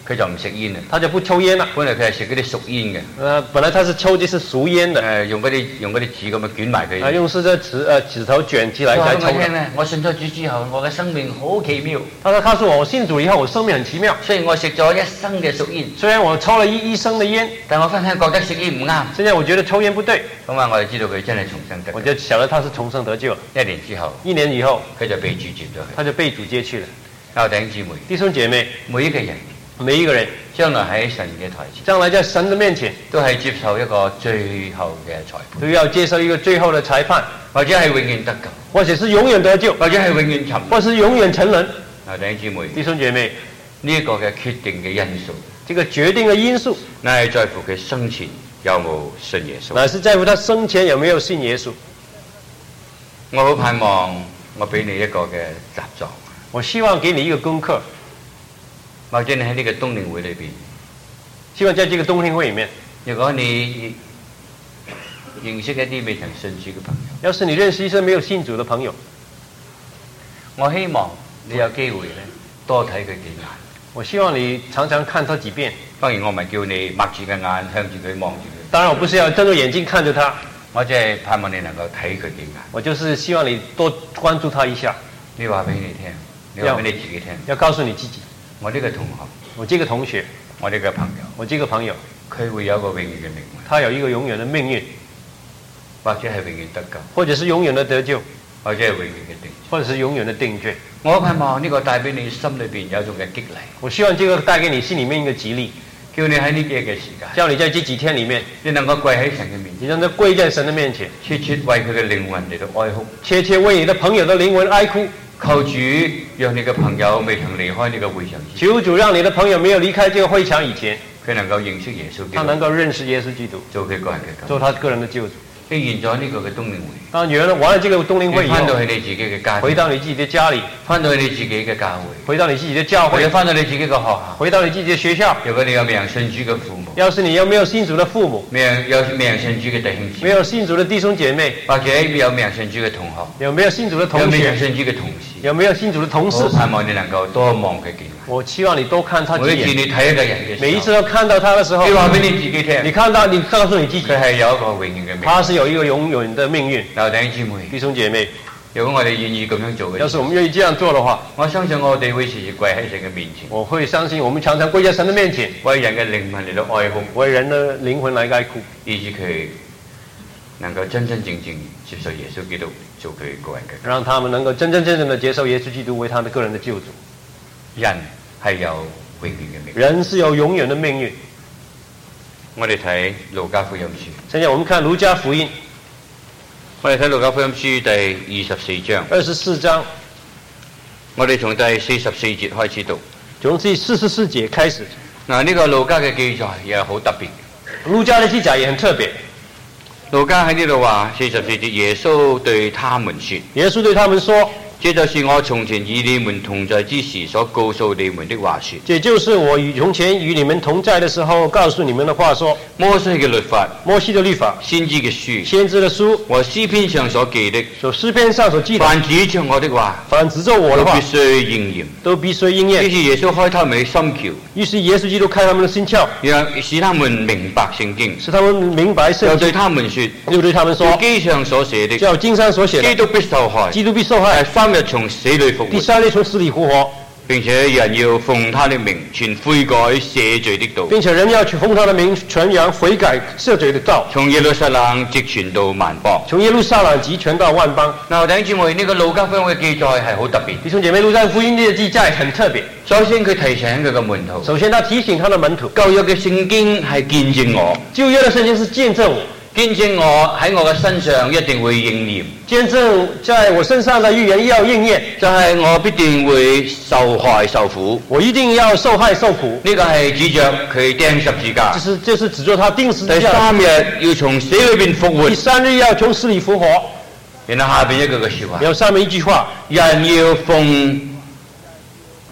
佢就唔食煙啦。 他就不抽煙了。 本來佢係食嗰啲熟煙嘅。 本來他是抽的是熟煙的。 用嗰啲紙咁樣捲埋佢。 用這指頭捲起來再抽。 我信咗主之後，我嘅生命好奇妙。 他說：告訴我信主以後，我生命很奇妙。 雖然我食咗一生嘅熟煙， 雖然我抽了一生的煙， 但我忽然覺得食煙唔啱。 現在我覺得抽煙不對。 咁啊，我就知道佢真係重生得。 我就曉得他是重生得救。 1年之後，佢就被主接咗去。 他就被主接去了。 弟兄姊妹， 弟兄姐妹， 每一個人將來喺神嘅台前， 將來在神的面前， 都係接受一個最後嘅裁判， 都要接受一個最後的裁判， 或者係永遠得救， 或者是永遠得救， 或者係永遠沉， 或者是永遠沉淪。 弟兄姊妹， 弟兄姐妹， 呢一個嘅決定嘅因素， 這個決定嘅因素， 乃係在乎佢生前有冇信耶穌， 乃是在乎他生前有沒有信耶穌。 我好盼望我俾你一個嘅習作， 我希望給你一個功課， 或者你喺呢個冬令會裏邊， 希望在這個冬令會裡面， 如果你認識一啲未曾信主嘅朋友， 要是你認識一些沒有信主的朋友， 我希望你有機會咧多睇佢幾眼。 我希望你常常看他幾遍。 當然我唔係叫你擘住個眼向住佢望住佢。 當然我不是要睜着眼睛看着他， 我只係盼望你能夠睇佢幾眼。 我就是希望你多關注他一下。 你話俾你聽，你話俾你自己聽。 要告訴你自己， 我呢個同學， 我這個同學， 我呢個朋友， 我這個朋友， 佢會有一個永遠嘅命運。 他有一個永遠的命運， 或者係永遠得救， 或者是永遠的得救， 或者係永遠嘅定罪， 或者是永遠的定罪。 我盼望呢個帶俾你心裏邊有一種嘅激勵。 我希望這個帶給你心裡面一個激勵， 叫你喺呢幾日嘅時間， 叫你在這幾天裡面， 你能夠跪喺神嘅面前， 你能夠跪在神的面前， 切切為佢嘅靈魂嚟到哀哭， 切切為你的朋友的靈魂哀哭。 求主讓你嘅朋友未曾離開呢個會場之前， 求主讓你的朋友沒有離開這個會場以前， 佢能夠認識耶穌基督， 他能夠認識耶穌基督， 做佢個人嘅救， 做他個人的救主。 你完咗呢個嘅冬令會， 當完了這個冬令會以後， 翻到去你自己嘅家， 回到你自己的家裡， 翻到去你自己嘅教會， 回到你自己的教會， 或者翻到你自己嘅學校， 回到你自己的學校。 如果你有未人信主嘅父母， 要是你有沒有信主的父母， 有未人信主嘅弟兄姊妹， 沒有信主的弟兄姐妹， 或者有未人信主嘅同學， 有沒有信主的同學， 有未人信主嘅同事， 有沒有信主的同事？ 我盼望你能夠多望佢幾眼。 我希望你多看他幾眼。 每一次你睇一個人嘅時候， 每一次都看到他的時候， 你話俾你自己聽， 你告訴你自己， 佢係有一個永遠嘅命運， 他是有一個永遠的命運。 弟兄姊妹， 弟兄姐妹， 如果我哋願意咁樣做嘅， 要是我們願意這樣做的話， 我相信我哋會時時跪喺神嘅面前。 我會相信我們常常跪在神的面前， 為人嘅靈魂嚟到哀哭， 為人的靈魂來哀哭， 以致佢能夠真真正正接受耶穌基督做佢個人嘅， 讓他們能夠真真正正的接受耶穌基督為他的個人的救主。 人係有永遠嘅命運， 人是有永遠的命運。 我哋睇路加福音書， 現在我們看路加福音， 我哋睇路加福音書第24章 ，24章， 我哋從第44節開始讀， 從第44節開始。 嗱，呢個路加嘅記載又係好特別， 路加的記載也很特別。 路加喺呢度話44節，耶穌對他們說， 耶穌對他們說， 這就是我從前與你們同在之時所告訴你們的話說。 這就是我從前與你們同在的時候告訴你們的話說。 摩西嘅律法， 摩西的律法， 先知嘅書， 先知的書， 和詩篇上所記的， 詩篇上所記的， 凡指着我的話， 凡指着我的話， 都必須應驗， 都必須應驗。 於是耶穌開他們的心竅， 於是耶穌基督開他們的心竅， 使他們明白聖經， 使他們明白聖經。 又對他們說，經上所寫的， 叫經上所寫的， 基督必受害， 基督必受害 ，3日從死裏復活， 第3日從死裏復活， 並且人要奉他的名傳悔改赦罪的道， 並且人要去奉他的名傳揚悔改赦罪的道， 從耶路撒冷直傳到萬邦， 從耶路撒冷直傳到萬邦。 嗱，弟兄姊妹，呢個路加福音嘅記載係好特別。 弟兄姐妹，路加福音嘅記載很特別。 首先佢提醒佢嘅門徒， 首先他提醒他的門徒， 舊約嘅聖經係見證我， 舊約嘅聖經是見證我。 見證我喺我嘅身上一定會應驗， 見證在我身上的預言要應驗， 就係我必定會受害受苦， 我一定要受害受苦。 呢個係指着佢釘十字架， 這是指着他釘十字架。 第3日要從死裏邊復活， 第3日要從死裏復活。 然後下邊一句嘅說話， 有下面一句話， 人要奉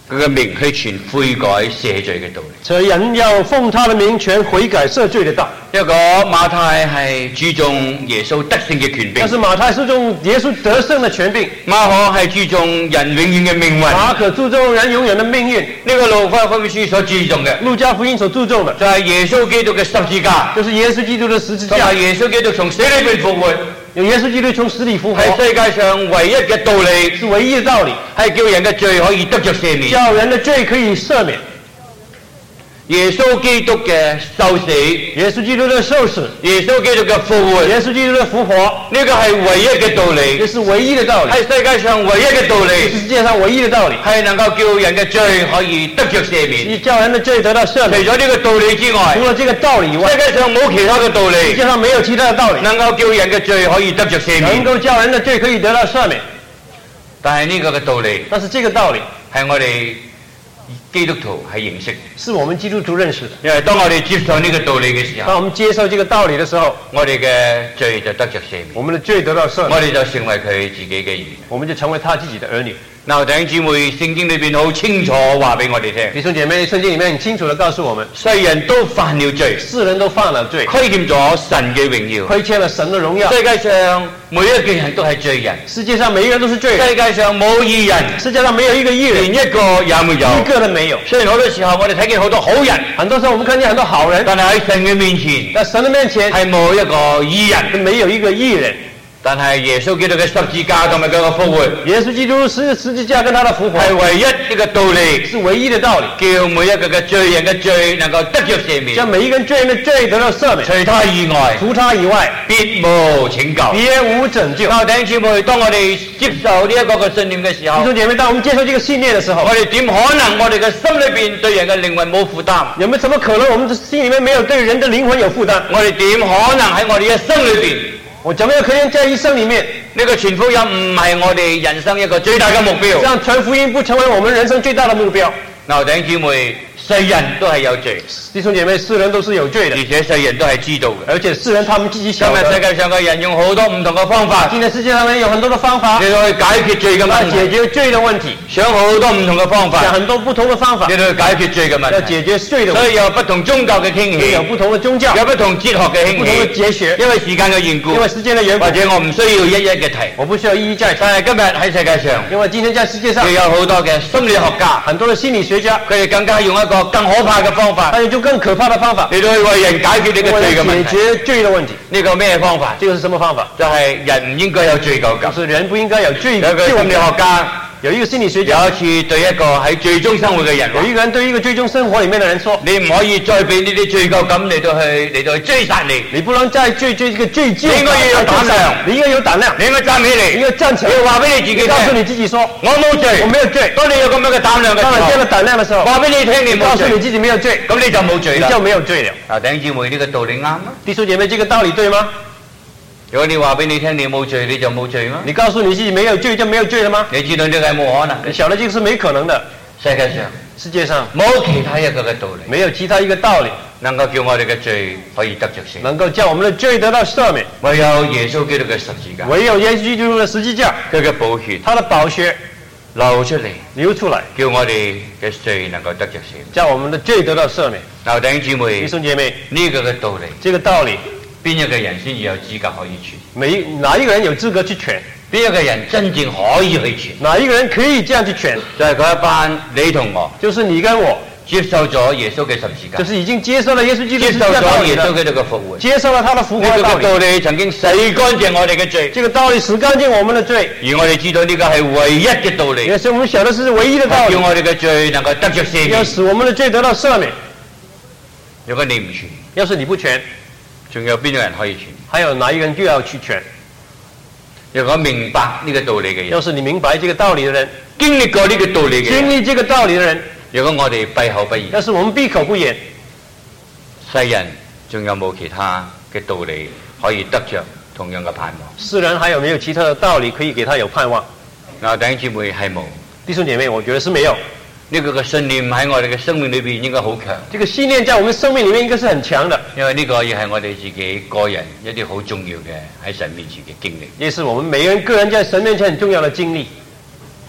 佢嘅名去傳悔改赦罪嘅道理。 所以人要奉他的名傳悔改赦罪的道。 一個馬太係注重耶穌得勝嘅權柄， 但是馬太注重耶穌得勝的權柄， 馬可係注重人永遠嘅命運， 馬可注重人永遠的命運。 呢個路加福音書所注重嘅， 路加福音所注重的就係耶穌基督嘅十字架， 就是耶穌基督的十字架， 同埋耶穌基督從死裏邊復活， 有耶穌基督從死裏復活， 係世界上唯一嘅道理， 是唯一的道理， 係叫人嘅罪可以得着赦免， 叫人的罪可以赦免。 耶穌基督嘅受死， 耶穌基督的受死， 耶穌基督嘅復活， 耶穌基督的復活， 呢個係唯一嘅道理， 這是唯一的道理， 係世界上唯一嘅道理， 是世界上唯一的道理， 係能夠叫人嘅罪可以得着赦免， 叫人的罪得到赦免。 除咗呢個道理之外， 除了這個道理以外， 世界上冇其他嘅道理， 世界上沒有其他的道理能夠叫人嘅罪可以得着赦免， 能夠叫人的罪可以得到赦免。 但係呢個嘅道理， 但是這個道理係我哋基督徒係認識嘅， 是我們基督徒認識的。 因為當我哋接受呢個道理嘅時候， 當我們接受這個道理的時候， 我哋嘅罪就得着赦免， 我們的罪得到赦免， 我哋就成為佢自己嘅兒女， 我們就成為他自己的兒女。 嗱，弟兄姊妹，聖經裏邊好清楚話俾我哋聽， 弟兄姐妹，聖經裡面很清楚地告訴我們， 世人都犯了罪， 世人都犯了罪， 虧欠咗神嘅榮耀， 虧欠了神的榮耀。 世界上每一個人都係罪人， 世界上每一個人都是罪人， 世界上冇義人， 世界上沒有一個義人， 連一個也沒有， 一個都沒有。 雖然好多時候我哋睇見好多好人， 很多時候我們看見很多好人， 但係喺神嘅面前， 在神的面前係冇一個義人， 沒有一個義人。 但係耶穌基督嘅十字架同埋佢嘅復活， 耶穌基督十字架跟他的復活係唯一一個道理， 是唯一的道理， 叫每一個嘅罪人嘅罪能夠得着赦免， 將每一個罪人的罪得到赦免， 除他以外， 除他以外， 別無拯救， 別無拯救。 弟兄姊妹，當我哋接受呢一個嘅信念嘅時候， 弟兄姐妹，當我們接受這個信念的時候， 我哋點可能我哋嘅心裏邊對人嘅靈魂冇負擔？ 有沒有什麼可能我們的心裡面沒有對人的靈魂有負擔？ 我哋點可能喺我哋一生裏邊？ 我怎麼樣可以在一生裡面， 呢個傳福音唔係我哋人生一個最大嘅目標， 讓傳福音不成為我們人生最大的目標。 弟兄姊妹，世人都係有罪， 弟兄姐妹，世人都是有罪的， 而且世人都係知道嘅， 而且世人他們自己曉得。 今日世界上嘅人用好多唔同嘅方法， 今天世界上面有很多的方法嚟到去解決罪嘅問題， 解決罪的問題， 想好多唔同嘅方法， 想很多不同的方法嚟到去解決罪嘅問題， 要解決罪的問題。 所以有不同宗教嘅興起， 有不同的宗教， 有不同哲學嘅興起， 不同的哲學， 因為時間嘅緣故， 因為時間的緣故， 或者我唔需要一一嘅提， 我不需要一一再提。 但係今日喺世界上， 因為今天在世界上， 有好多嘅心理學家， 很多的心理學家， 佢哋更加用一個更可怕嘅方法， 他用更可怕的方法嚟到去為人解決呢個罪嘅問題。 解決罪的問題， 呢個咩方法？ 這個是什麼方法？ 就係人唔應該有罪疚感。 就是人不應該有罪疚感。 有個心理學家， 有一個心理學家， 有一次對一個喺罪中生活嘅人， 有一個人對一個罪中生活裡面的人說： 你唔可以再俾呢啲罪疚感嚟到去追殺你， 你不能再這個罪疚， 你應該要有膽量， 你應該有膽量， 你應該站起嚟， 你應該站起來， 你要話俾你自己聽， 告訴你自己說： 我冇罪， 我沒有罪。 當你有咁樣嘅膽量嘅時候， 當你這樣的膽量的時候， 話俾你聽你冇罪， 告訴你自己沒有罪， 咁你就冇罪啦， 你就沒有罪了。 弟兄姊妹，呢個道理啱嗎？ 弟兄姐妹，這個道理對嗎？ 如果你話俾你聽你冇罪，你就冇罪嗎？ 你告訴你自己沒有罪就沒有罪了嗎？ 你知道呢個係冇可能， 你曉得這個是沒可能的。世界上冇其他一個嘅道理， 沒有其他一個道理能夠叫我哋嘅罪可以得着赦免， 能夠叫我們的罪得到赦免， 唯有耶穌基督嘅十字架， 唯有耶穌基督的十字架， 佢嘅寶血， 他的寶血流出嚟，叫我哋嘅罪能夠得着赦免， 叫我們的罪得到赦免。 弟兄姊妹， 弟兄姐妹， 呢個嘅道理， 這個道理， 邊一個人先至有資格可以傳？ 哪一個人有資格去傳？ 邊一個人真正可以去傳？ 哪一個人可以這樣去傳？ 就係嗰一班你同我， 就是你跟我接受咗耶穌嘅十字架， 就是已經接受了耶穌基督， 接受咗耶穌基督嘅復活， 接受了他的復活呢個道理曾經洗乾淨我哋嘅罪， 這個道理洗乾淨我們的罪， 而我哋知道呢個係唯一嘅道理， 也是我們曉得是唯一的道理， 叫我哋嘅罪能夠得着赦免， 要使我們的罪得到赦免。 如果你唔傳， 要是你不傳， 仲有邊個人可以傳？ 還有哪一個人就要去傳？ 如果明白呢個道理嘅人， 要是你明白這個道理的人， 經歷過呢個道理嘅人， 經歷這個道理的人， 如果我哋閉口不言， 要是我們閉口不言， 世人仲有冇其他嘅道理可以得着同樣嘅盼望？ 世人還有沒有其他的道理可以給他有盼望？ 弟兄姊妹係冇， 弟兄姐妹，我覺得是沒有。 呢個嘅信念喺我哋嘅生命裏邊應該好強。 這個信念在我們生命裡面應該是很強的， 因為呢個亦係我哋自己個人一啲好重要嘅喺神面前嘅經歷。 也是我們每個人個人在神面前很重要的經歷。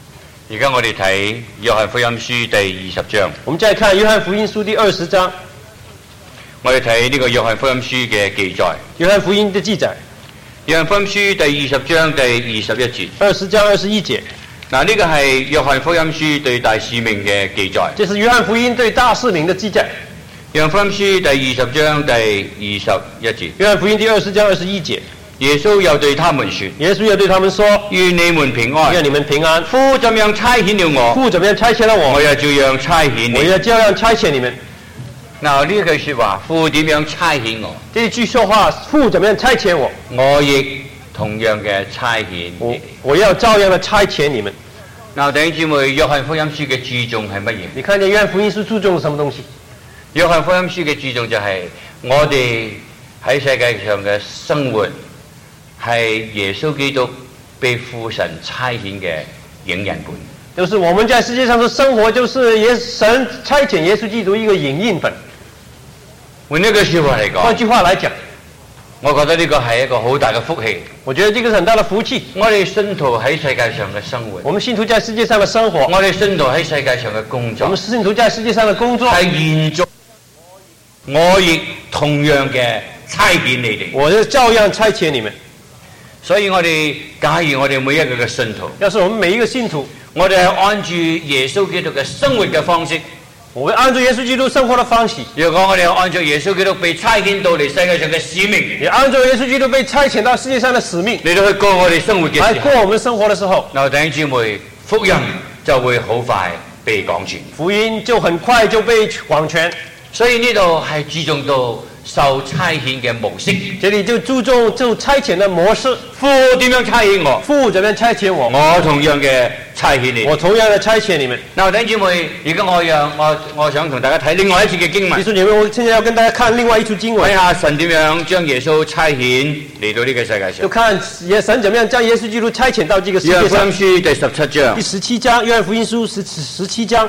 而家我哋睇約翰福音書第20章， 我們再看約翰福音書第20章， 我哋睇呢個約翰福音書嘅記載。 約翰福音的記載， 約翰福音書第20章第21節。 20章21節。 嗱，呢個係約翰福音書對大使命嘅記載。 這是約翰福音對大使命的記載。 約翰福音書第20章第21節。 約翰福音第20章21節。 耶穌又對他們說： 耶穌又對他們說： 願你們平安。 願你們平安。 父怎樣差遣了我， 父怎麼樣差遣了我， 我也照樣差遣你。 我也照樣差遣你們。 嗱，呢句說話，父點樣差遣我？ 這句說話，父怎麼樣差遣我， 我亦同樣嘅差遣你。 我要照樣的差遣你們。 嗱，弟兄姊妹，約翰福音書嘅注重係乜嘢？ 你看見約翰福音書注重什麼東西？ 約翰福音書嘅注重就係我哋喺世界上嘅生活係耶穌基督被父神差遣嘅影印本。 就是我們在世界上的生活，就是神差遣耶穌基督一個影印本。 換一句說話嚟講， 換句話來講， 我覺得呢個係一個好大嘅福氣。 我覺得這個是很大的福氣。 我哋信徒喺世界上嘅生活， 我們信徒在世界上的生活， 我哋信徒喺世界上嘅工作， 我們信徒在世界上的工作， 係延續我亦同樣嘅差遣你哋。 我就照樣差遣你們。 所以我哋假如我哋每一個嘅信徒， 要是我們每一個信徒， 我哋係按住耶穌基督嘅生活嘅方式， 我們按照耶穌基督生活的方式。 如果我哋按照耶穌基督被差遣到嚟世界上嘅使命， 也按照耶穌基督被差遣到世界上的使命， 你都去過我哋生活嘅時候， 來過我們生活的時候， 嗱，弟兄姊妹，福音就會好快被廣傳， 福音就很快就被廣傳。 所以呢度係注重到受差遣嘅模式。 這裡就注重就差遣的模式。 父點樣差遣我？ 父怎樣差遣我？ 我同樣嘅差遣你。 我同樣的差遣你們。 嗱，弟兄姊妹，而家我想同大家睇另外一次嘅經文。 弟兄姐妹，我現在要跟大家看另外一處經文， 睇下神點樣將耶穌差遣嚟到呢個世界上。 就看神怎麼樣將耶穌基督差遣到這個世界上。 約翰福音書第17章。 第17章，約翰福音書17章。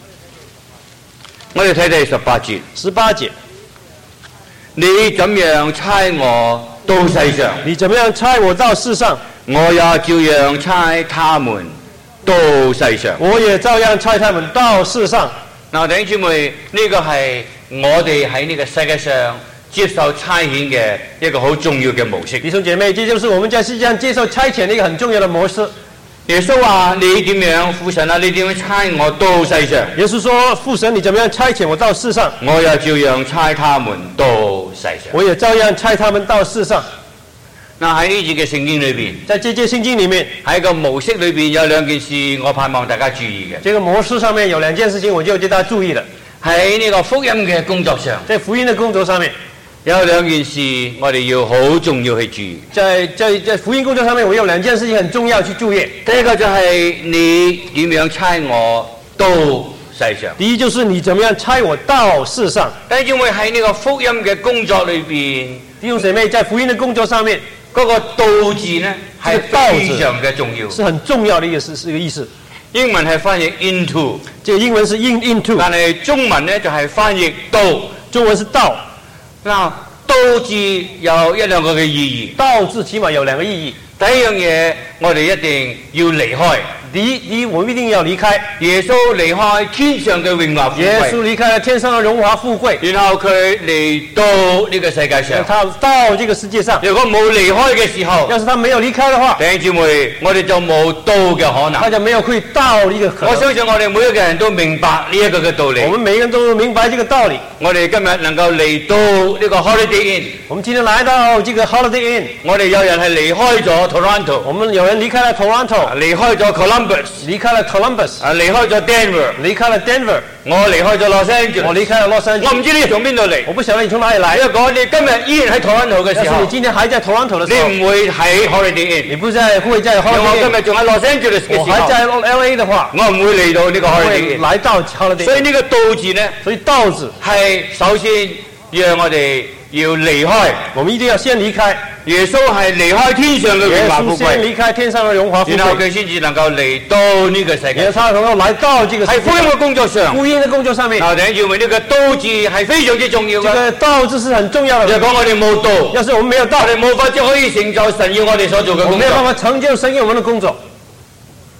我哋睇第18節。 18節。 你怎樣差我到世上？ 你怎麼樣差我到世上？ 我也照樣差他們到世上。 我也照樣差他們到世上。 嗱，弟兄姊妹，呢個係我哋喺呢個世界上接受差遣嘅一個好重要嘅模式。 弟兄姐妹，這就是我們在世界上接受差遣的一個很重要的模式。 耶穌話：你點樣，父神啊？你點樣差我到世上？ 耶穌說：父神，你怎麼樣差遣我到世上？ 我也照樣差他們到世上。 我也照樣差他們到世上。 嗱，喺呢節嘅聖經裏邊， 在這節聖經裡面， 喺個模式裏邊有兩件事，我盼望大家注意嘅。 這個模式上面有兩件事情，我就叫大家注意了。 喺呢個福音嘅工作上， 在福音的工作上面， 有兩件事我哋要好重要去注意。 在福音工作上面，我有兩件事情很重要去注意。 第一個就係你點樣差我到世上。 第一就是你怎麼樣差我到世上。 弟兄姊妹，喺呢個福音嘅工作裏邊， 弟兄姐妹在福音的工作上面， 嗰個到字呢係非常嘅重要， 是很重要的一個意思。 英文係翻譯 into， 這個英文是 into， 但係中文呢就係翻譯到， 中文是到。 嗱，到字有一兩個嘅意義。 到字起碼有兩個意義。 第一樣嘢，我哋一定要離開。 第一，我們一定要離開。 耶穌離開天上嘅榮華富貴。 耶穌離開了天上的榮華富貴， 然後佢嚟到呢個世界上。 他到這個世界上。 如果冇離開嘅時候， 要是他沒有離開的話， 弟兄姊妹，我哋就冇到嘅可能。 他就沒有可以到呢個可能。 我相信我哋每一個人都明白呢一個嘅道理。 我們每個人都明白這個道理。 我哋今日能夠嚟到呢個 Holiday Inn， 我們今天來到這個 Holiday Inn， 我哋有人係離開咗 Toronto， 我們有人離開了 Toronto， 離開咗 Columbus， 離開了 Columbus， 離開咗 Denver， 離開了 Denver， 我離開咗 Los Angeles， 我離開了 Los Angeles， 我唔知你從邊度嚟， 我不曉得你從哪裡來。 如果你今日依然喺 Toronto 嘅時候， 但是你今天還在 Toronto 的時候， 你唔會喺 Holiday Inn， 你不會在 Holiday Inn， 我今日仲喺 Los Angeles 嘅時候， 我還在 LA 的話， 我唔會嚟到呢個 Holiday Inn， 來到 Holiday Inn。 所以呢個到字呢， 所以到字係首先讓我哋要離開， 我們一定要先離開。 耶穌係離開天上嘅榮華富耶穌先貴， 離開天上的榮華富貴， 然後佢先至能夠嚟到呢個世界。 然後他能夠來到這個世界。 喺福音嘅工作上， 福音的工作上面， 嗱，弟兄姊妹，呢個到字係非常之重要嘅。 這個到字是很重要的。 如果我哋冇到， 要是我們沒有到， 我哋冇法子可以成就神要我哋所做嘅我工作。 沒有辦法成就神要我們的工作。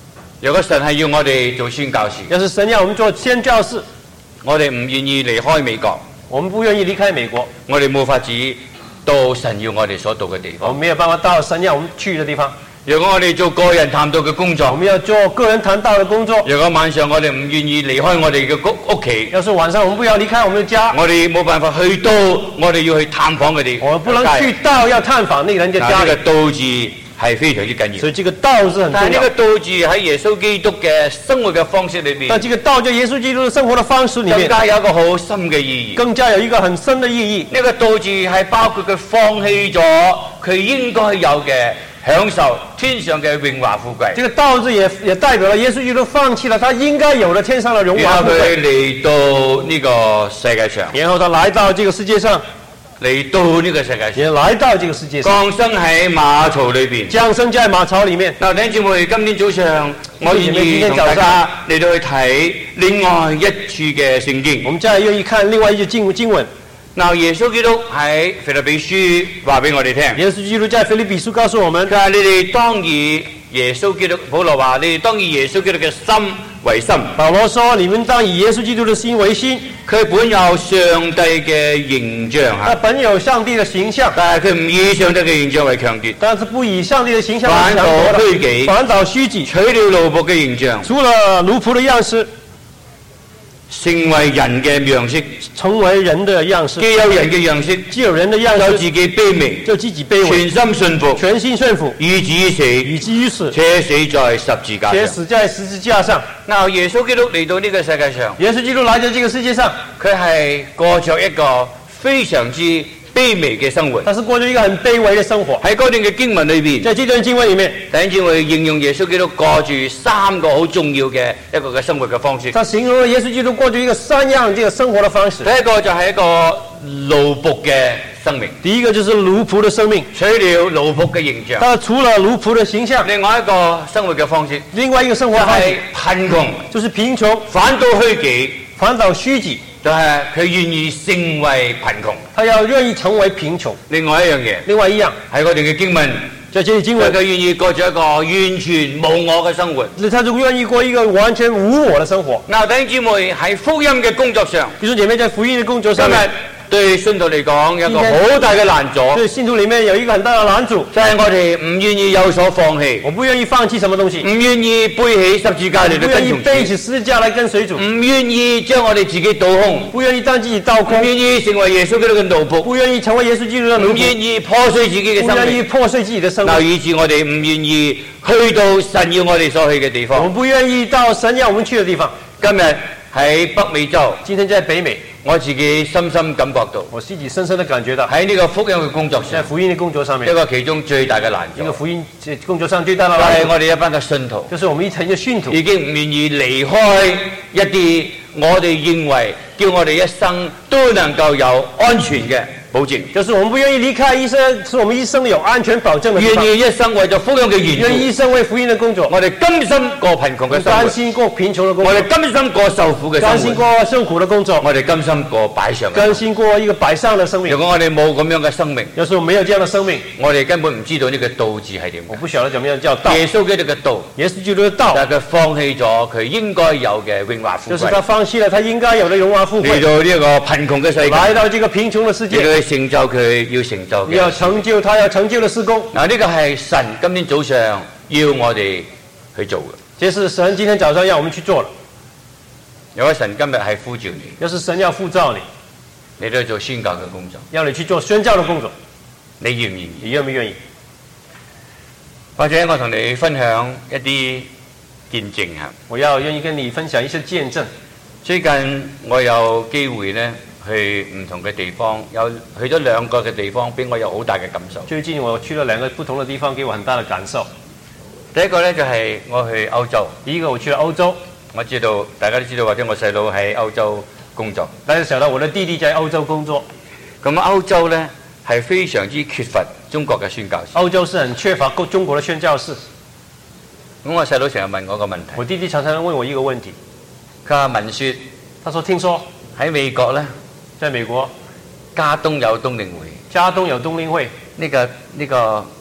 如果神係要我哋做宣教士， 要是神要我們做宣教士， 我哋唔願意離開美國， 我們不願意離開美國， 我哋冇法子到神要我哋所到嘅地方。 我們沒有辦法到神要我們去的地方。 如果我哋做個人談道嘅工我作， 們要做個人談道的工作。 如果晚上我哋唔願意離開我哋嘅屋企， 要是晚上我們不要離開我們的家， 我哋冇辦法去到我哋要去探訪嘅地方， 我們不能去到要探訪那個人的家呢個裏。 道字係非常之緊要。 所以這個道是很重要但係呢個。道字喺耶穌基督嘅生活嘅方式裏邊， 但這個道在耶穌基督的生活的方式裏更面， 加有一個好深嘅意義。 更加有一個很深的意義。 呢個道字係包括佢放棄咗佢應該有嘅享受天上嘅榮華富貴， 這個道字也代表了耶穌基督放棄了他應該有的天上的榮華富然後佢貴， 嚟到呢個世界上， 然後他來到這個世界上， 嚟到呢個世界上， 也來到這個世界上， 降生喺馬槽裏邊。 降生在馬槽裡面。 嗱，弟兄姊妹，今天早上我願意同大家嚟到去睇另外一處嘅聖我經。 們再願意看另外一句經文。 嗱，耶穌基督喺腓立比書話俾我哋聽， 耶穌基督在腓立比書告訴我們， 佢話你哋當以耶穌基督，保羅話你哋當以耶穌基督嘅心為心。 保羅說：你們當以耶穌基督的心為心。 佢本有上帝嘅形象他本有上帝的形象， 但係佢唔以上帝嘅形象為強奪， 但是不以上帝的形象為反倒強奪虛己， 反倒虛己， 取了奴僕嘅形象， 除了奴僕的樣式， 成為人嘅樣式， 成為人的樣式， 既有人嘅樣式， 既有人的樣式， 就自己卑微， 就自己卑微， 全心信服， 全心順服， 以至於死， 以至於死， 且死在十字架且上。 死在十字架上。 嗱，耶穌基督嚟到呢個世界上， 耶穌基督來到這個世界上， 佢係過着一個非常之卑微嘅生活。 他是過着一個很卑微的生活。 喺嗰段嘅經文裏邊， 在這段經文裡面， 弟兄姊妹形容耶穌基督過住三個好重要嘅一個嘅生活嘅方式。 他形容了耶穌基督過着一個三樣這個生活的方式。 第一個就係一個奴僕嘅生命， 第一個就是奴僕的生命， 取了奴僕嘅形象。 他除了奴僕的形象， 另外一個生活嘅方式另外一個生就係活方式貧窮， 就是貧窮， 反倒虛己， 反倒虛己， 就係佢願意成為貧窮。 他要願意成為貧窮。 另外一樣嘢另外一樣， 喺嗰段嘅經文， 在這裡經文， 佢願意過住一個完全無我嘅生活。 他就願意過一個完全無我的生活。 嗱，弟兄姊妹喺福音嘅工作上， 弟兄姐妹在福音的工作今日上面， 對信徒嚟講有一個好大嘅難阻， 對信徒裡面有一個很大的難阻， 就係我哋唔願意有所放棄， 我不願意放棄什麼東西， 唔願意背起十字架嚟到不願意跟從主， 背起十字架來跟隨主， 唔願意將我哋自己倒空， 不願意當自己倒唔空， 願意成為耶穌基督嘅奴僕， 不願意成為耶穌基督的奴僕， 唔願意破碎自己嘅不生命， 願意破碎自己的生嗱， 命。 以致我哋唔願意去到神要我哋所去嘅地方我們。不願意到神要我們去的地方。 今日喺北美洲， 今天在北美， 我自己深深感覺到我自己深深的感覺到， 喺呢個福音嘅工作上， 在福音的工作上面一，個其中最大嘅難一個處， 福音工作上最大的就係難處， 我哋一班嘅信徒就是我們一層的信徒已經唔願意離開一啲我哋認為叫我哋一生都能夠有安全嘅保證， 就是我們不願意離開一生，是我們一生有安全保證的地方， 願意一生為咗福音嘅緣願意故， 一生為福音的工作， 我哋甘心過貧窮嘅生甘活， 心過貧窮的工作， 我哋甘心過受苦嘅甘心生活， 過受苦的工作， 我哋甘心過擺上嘅。 甘心過一個擺上的生命如。果我哋冇咁樣嘅生命， 要是我沒有這樣的生命， 我哋根本唔知道呢個道字係點我。不曉得怎麼樣叫道。 耶穌基督嘅道， 耶穌基督的道， 但係佢放棄咗佢應該有嘅榮華富就是他貴， 放棄了他應該有的榮華富貴， 嚟到呢一個貧窮嘅世界， 來到這個貧窮的世嚟界， 到去成就佢要成就嘅。 要成就他要成就的事工。 嗱，呢個係神今天早上要我哋去做嘅。 這是神今天早上要我們去做的。 如果神今日係呼召你， 要是神要呼召你， 你都要做宣教嘅工作， 要你去做宣教的工作， 你願唔願意？ 你願不願意？ 或者我同你分享一啲見證嚇。 我要願意跟你分享一些見證。 最近我有機會呢去唔同嘅地方，有去咗2個嘅地方，俾我有好大嘅感受。 最近我去了2個不同的地方，給我很大的感受。 第一個呢，就係我去歐洲， 第一個我去了歐洲， 我知道大家都知道，或者我細佬喺歐洲工作。 大家曉得我的弟弟在歐洲工作。 咁歐洲呢係非常之缺乏中國嘅宣教士。 歐洲是很缺乏中國的宣教士。 咁我細佬成日問我個問題， 我弟弟常常問我一個問題， 佢話聞説他說聽說喺美國呢， 在美國加東有冬令會， 加東有冬令會， 呢個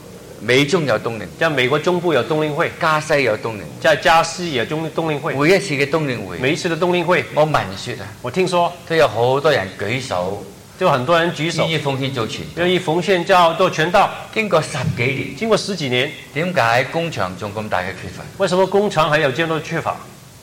美中有冬令， 在美國中部有冬令會， 加西有冬令， 在加西也有冬令會。 每一次嘅冬令會， 每一次的冬令會， 我聞說啊， 我聽說都有好多人舉手， 就很多人舉手願意奉獻做傳道。 願意奉獻做傳道。 經過10幾年， 經過10幾年， 點解工場仲咁大嘅缺乏？ 為什麼工廠還有這麼多缺乏？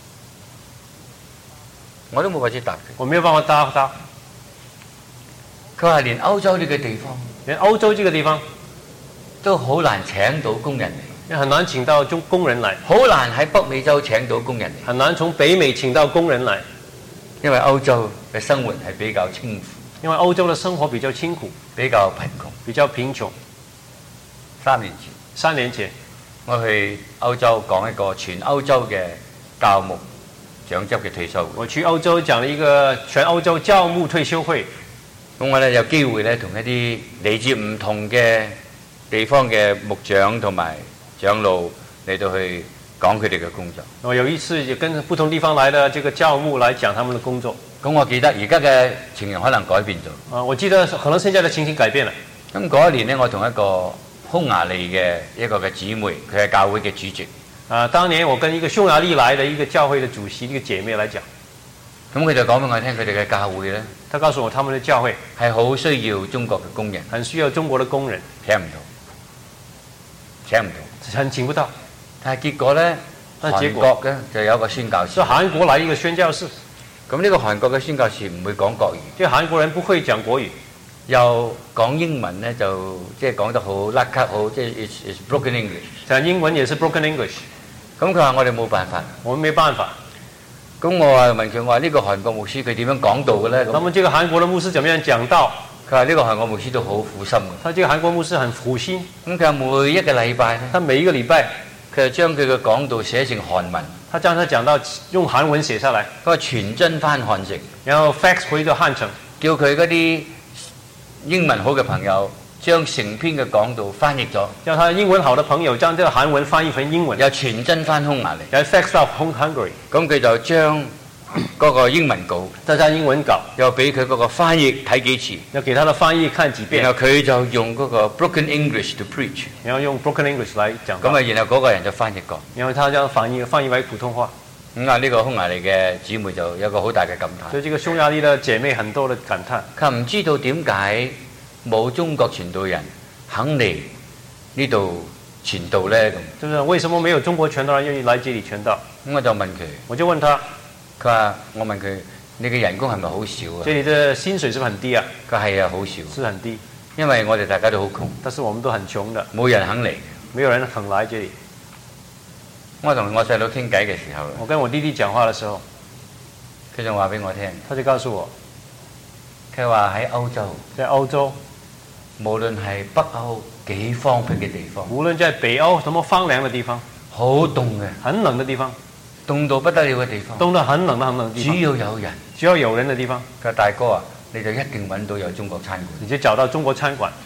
我都冇法子答佢。 我沒有辦法答他。 佢話連歐洲呢個地方， 連歐洲這個地方都好難請到工人嚟， 很難請到工人來， 好難喺北美洲請到工人嚟， 很難從北美請到工人來， 因為歐洲嘅生活係比較清苦， 因為歐洲的生活比較清苦， 比較貧窮， 比較貧窮。3年前， 我去歐洲講一個全歐洲嘅教牧長執嘅退休會。 我去歐洲講了一個全歐洲教牧退休會。 咁我咧有機會咧同一啲嚟自唔同嘅地方嘅牧長同埋長老嚟到去講佢哋嘅工作。 我有一次就跟不同地方來的這個教牧來講他們的工作。 咁我記得而家嘅情形可能改變咗。 我記得可能現在的情形改變了。 咁嗰一年呢，我同一個匈牙利嘅一個嘅姊妹，佢係教會嘅主席。 當年我跟一個匈牙利來的一個教會的主席，一個姐妹來講。咁佢就講俾我聽，佢哋嘅教會咧， 他告訴我，他們的教會係好需要中國嘅工人， 很需要中國的工人， 請唔到， 請不到。 但係結果咧，韓國嘅就有一個宣教士， 所以韓國來一個宣教士。 咁呢個韓國嘅宣教士唔會講國語， 即係韓國人不會講國語， 又講英文咧就即係講得好甩咳，好即係 it's broken English。 講英文也是 broken English。 咁佢話我哋冇辦法， 我們沒辦法。 咁我話問佢，我話呢個韓國牧師佢點樣講道嘅咧？ 那麼這個韓國的牧師怎麼樣講道？ 佢話呢個韓國牧師都好苦心嘅。 他這個韓國牧師很苦心。 咁佢每一個禮拜咧， 他每一個禮拜， 佢就將佢嘅講道寫成韓文。 他將他講到用韓文寫下來， 佢話傳真翻漢城， 然後 fax 回到漢城， 叫佢嗰啲英文好嘅朋友將成篇嘅講道翻譯咗， 叫他英文好的朋友將這個韓文翻譯成英文， 又傳真翻匈牙利， 又 fax 到Hungary。 咁佢就將嗰個英文稿， 再加英文稿， 又俾佢嗰個翻譯睇幾次， 要給他的翻譯看幾遍， 然後佢就用嗰個 broken English to preach， 然後用 broken English 來講。 咁啊，然後嗰個人就翻譯過， 然後他將翻譯為普通話。 咁啊，呢個匈牙利嘅姊妹就有個好大嘅感嘆。 所以這個匈牙利的姐妹很多的感嘆， 佢唔知道點解冇中國傳道人肯嚟呢度傳道咧？咁就是為什麼沒有中國傳道人願意來這裡傳道？ 咁我就問佢， 我就問他。 佢話：我問佢，你嘅人工係咪好少啊？ 這裡的薪水是不是很低啊？ 佢係啊，好少。 是很低， 因為我哋大家都好窮。 但是我們都很窮的， 冇人肯嚟， 沒有人肯來這裡。 我同我細佬傾偈嘅時候， 我跟我弟弟講話的時候， 佢就話俾我聽， 他就告訴我， 佢話喺歐洲， 在歐洲， 無論係北歐幾荒僻嘅地方， 無論在北歐什麼荒涼的地方， 好凍嘅， 很冷的地方， 凍到不得了嘅地方， 凍到很冷的地方， 只要有人， 只要有人的地方。 佢話大哥啊，你就一定揾到有中國餐館， 你就找到中國餐館。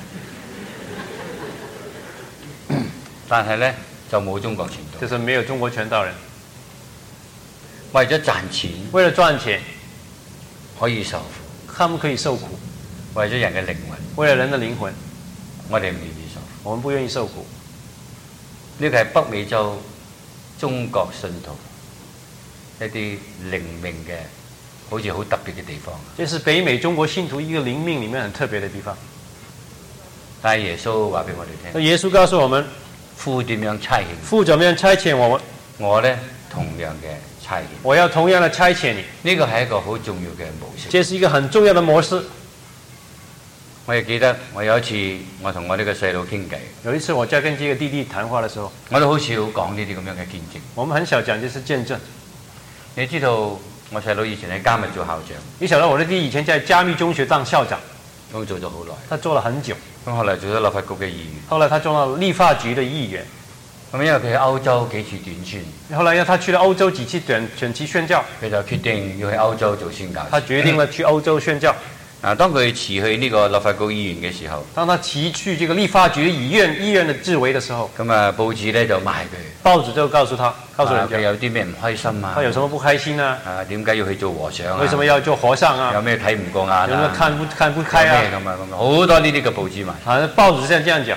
但係呢，就冇中國傳道， 就是沒有中國傳道人。 為咗賺錢， 為了賺錢， 可以受苦， 他們可以受苦。 為咗人嘅靈魂， 為了人的靈魂， 我哋唔願意受苦。 我們不願意受苦。 呢個係北美洲中國信徒一啲靈命嘅，好似好特別嘅地方。 這是北美中國信徒一個靈命裡面很特別的地方。 但係耶穌話俾我哋聽， 耶穌告訴我們， 父點樣差遣， 父怎麼樣差遣我們， 我呢同樣嘅差遣。 我要同樣的差遣你。 呢個係一個好重要嘅模式。 這是一個很重要的模式。 我亦記得我有一次我同我呢個細佬傾偈， 有一次我在跟這個弟弟談話的時候， 我都好少講呢啲咁樣嘅見證。 我們很少講就是見證。 你知道我細佬以前喺加密做校長， 你曉得我的弟弟以前在加密中學當校長， 都做咗好耐。 他做了很久。 咁後來做咗立法局嘅議員。 後來他做了立法局的議員。 咁因為佢喺歐洲幾次短宣， 後來他去了歐洲幾次短期宣教， 佢就決定要去歐洲做宣教。 他決定了去歐洲宣教。 當佢辭去呢個立法局議員嘅時候， 當他辭去這個立法局議員的職位的時候， 咁啊報紙咧就罵佢， 報紙就告訴人家佢有啲咩唔開心啊？ 他有什麼不開心啊？ 點解要去做和尚啊？ 為什麼要做和尚啊？ 有咩睇唔過眼啊？ 有咩看不開啊？ 咁好多呢啲嘅報紙嘛。 報紙這樣講。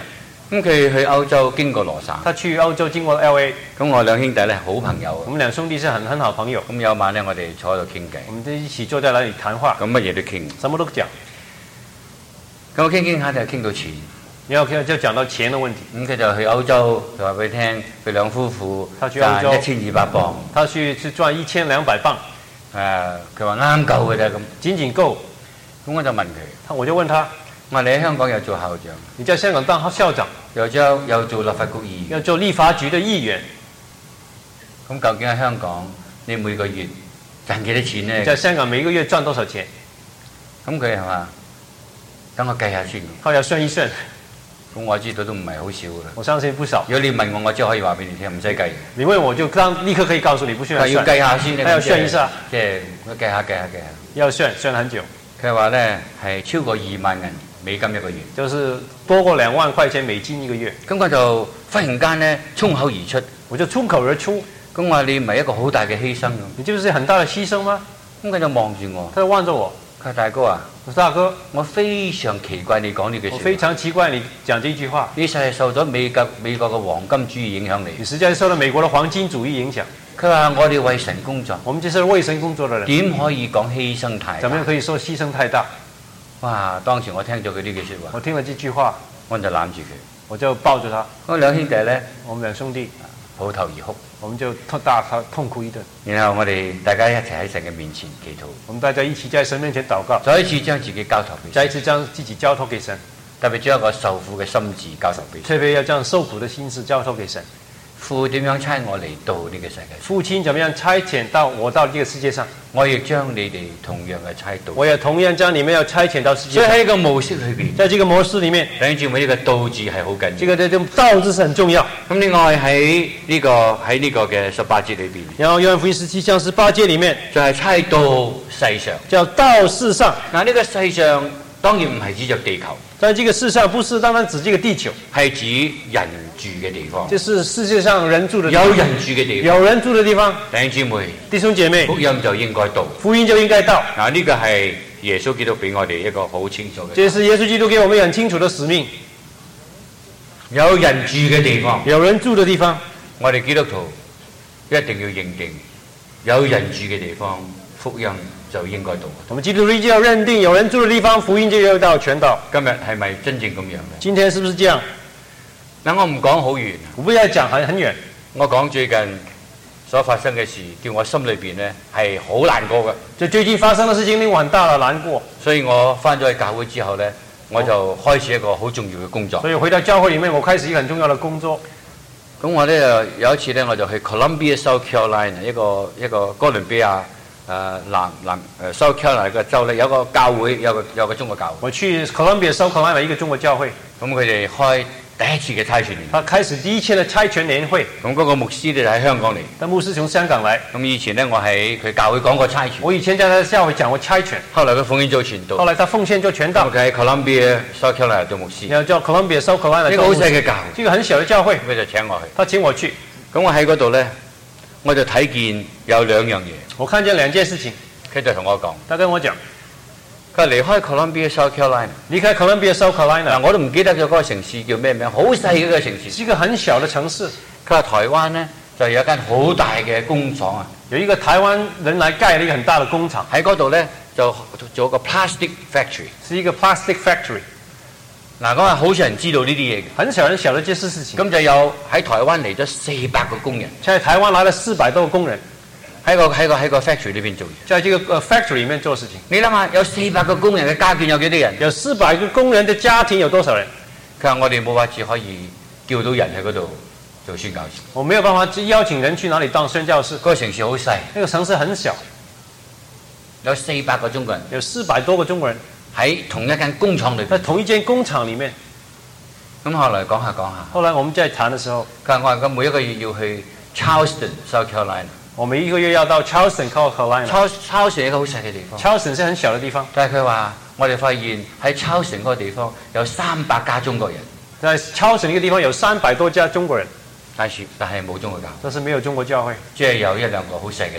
咁佢去歐洲經過羅省， 他去歐洲經過 LA， 咁我兩兄弟咧好朋友我們兩兄弟是很好朋友。 咁有晚咧我哋坐喺度傾偈， 我們就一起坐在那裡談話， 咁乜嘢都傾， 什麼都講。 咁我傾下就傾到錢， 然後就講到錢的問題。 咁佢就去歐洲，就話俾你聽，佢兩夫婦賺1200磅， 他去賺1200磅， 佢話啱夠嘅啫咁， 僅僅夠。 咁我就問佢， 我就問他， 我話你喺香港又做校長， 你在香港當校長， 又做立法局議員， 要做立法局的議員， 咁究竟喺香港你每個月賺幾多錢呢？ 在香港每一個月賺多少錢？ 咁佢係嘛？等我計下先。 他要算一算。 咁我知道都唔係好少噶啦。 我相信不少。 如果你問我，我只可以話俾你聽，唔使計。 你問我就立刻可以告訴你，不需要算。 要計下先。 他要算一下。 即係我計下。 要算很久。 佢話咧係超過2萬美金一個月。 就是多過2萬塊錢美金一個月。 咁我就忽然間咧衝口而出， 我就衝口而出。 咁我話你唔係一個好大嘅犧牲。 你就是很大的犧牲嗎？ 咁佢就望住我。 他就望着我。 佢話大哥啊， 大哥， 我非常奇怪你講呢句説話。 我非常奇怪你講這句話。 你實係受咗美國嘅黃金主義影響你。 你實在受到美國的黃金主義影響。 佢話我哋為神工作。 我們就是為神工作的人。點可以講犧牲太大？ 怎麼樣可以說犧牲太大？ 哇！當時我聽咗佢呢句説話。 我聽了這句話， 我就攬住佢， 我就抱住他。 我兩兄弟咧， 我們兩兄弟抱頭而哭。 我們就痛哭一頓， 然後我哋大家一齊喺神嘅面前祈禱。 我們大家一起在神面前禱告， 再一次將自己交託俾神， 再一次將自己交託給神， 特別將一個受苦嘅心志交託俾神， 特別要將受苦的心志交託給神。 父點樣差我嚟到呢個世界？ 父親怎麼樣差遣我到呢個世界上？ 我亦將你哋同樣嘅差到。 我也同樣將你們要差遣到世界上。 所以喺呢個模式裏邊， 在這個模式裡面， 弟兄姊妹呢個道字係好緊要。 這個道字是很重要。 咁另外喺呢個嘅18節裏邊， 然後約翰福音17章18節裡面就係差到世上， 叫到世上。 嗱呢個世上當然唔係指著地球。 在這個世上，不是單單指這個地球， 係指人住嘅地方。 就是世界上人住的地方。 有人住嘅地方。 有人住的地方。 弟兄姊妹， 弟兄姐妹， 福音就應該到。 福音就應該到。 嗱，呢個係耶穌基督俾我哋一個好清楚嘅。 這是耶穌基督給我們很清楚的使命。 有人住嘅地方。 有人住的地方。 我哋基督徒一定要認定，有人住嘅地方，福音就應該到。 我們基督徒就要認定有人住的地方，福音就要到，全到。 今日係咪真正咁樣呢？ 今天是不是這樣？ 嗱，我唔講好遠， 我不要講很遠。我講最近所發生嘅事，叫我心裏邊呢係好難過嘅。 就最近發生的事情令我很大的難過。 所以我返咗去教會之後呢，我就開始一個好重要嘅工作。 所以回到教會裡面，我開始一個很重要的工作。 咁我呢有一次呢，我就去 Columbia South Carolina 一個哥倫比亞。South Carolina 嘅州咧有個教會，有個中國教會。 我去 Columbia South Carolina 一個中國教會。 咁佢哋開第一次嘅差傳年。 他開始第一次嘅差傳年會。 咁嗰個牧師咧就喺香港嚟。 但牧師從香港來。 咁以前呢，我喺佢教會講過差傳。 我以前在他教會講過差傳。 後來佢奉獻做傳道。 後來他奉獻做傳道。 佢喺 Columbia South Carolina 做牧師。 然後叫 Columbia South Carolina。 呢個好細嘅教會。 這個很小嘅教會。 佢就請我去。 他請我去。 咁我喺嗰度咧，我就睇見有兩樣嘢。 我看見兩件事情。 佢就同我講， 他跟我講， 佢離開 Columbia South Carolina， 離開 Columbia South Carolina， 我都唔記得咗嗰個城市叫咩名，好細嘅一個城市。 是一個很小的城市。 佢話台灣呢，就有一間好大嘅工廠啊， 有一個台灣人來蓋了一個很大的工廠， 喺嗰度呢，就做一個 plastic factory， 是一個 plastic factory。 嗱，講係好少人知道呢啲嘢， 很少人曉得這些事情。 咁就有喺台灣嚟咗400個工人， 在台灣來了400多個工人。 喺個 factory 裏邊做嘢， 在這個factory 裡面做事情。 你諗下，有400個工人嘅家眷有幾多人？ 有400個工人的家庭有多少人？ 佢話我哋冇法子可以叫到人喺嗰度做宣教士。 我沒有辦法邀請人去哪裡當宣教士。 嗰個城市好細， 那個城市很小， 有400個中國人， 有400多個中國人喺同一間工廠裏邊， 在同一間工廠裡面。 咁後來講下， 後來我們在談的時候， 佢話我每一個月要去 Charleston South Carolina。 我們一個月要到 Charleston South Carolina。Charleston 一個好細嘅地方。 Charleston 是很小的地方。 但係佢話，我哋發現喺 Charleston 嗰個地方有300家中國人。 在 Charleston 呢個地方有300多家中國人。 但係冇中國教會。 但是沒有中國教會。 即係有1-2個好細嘅站。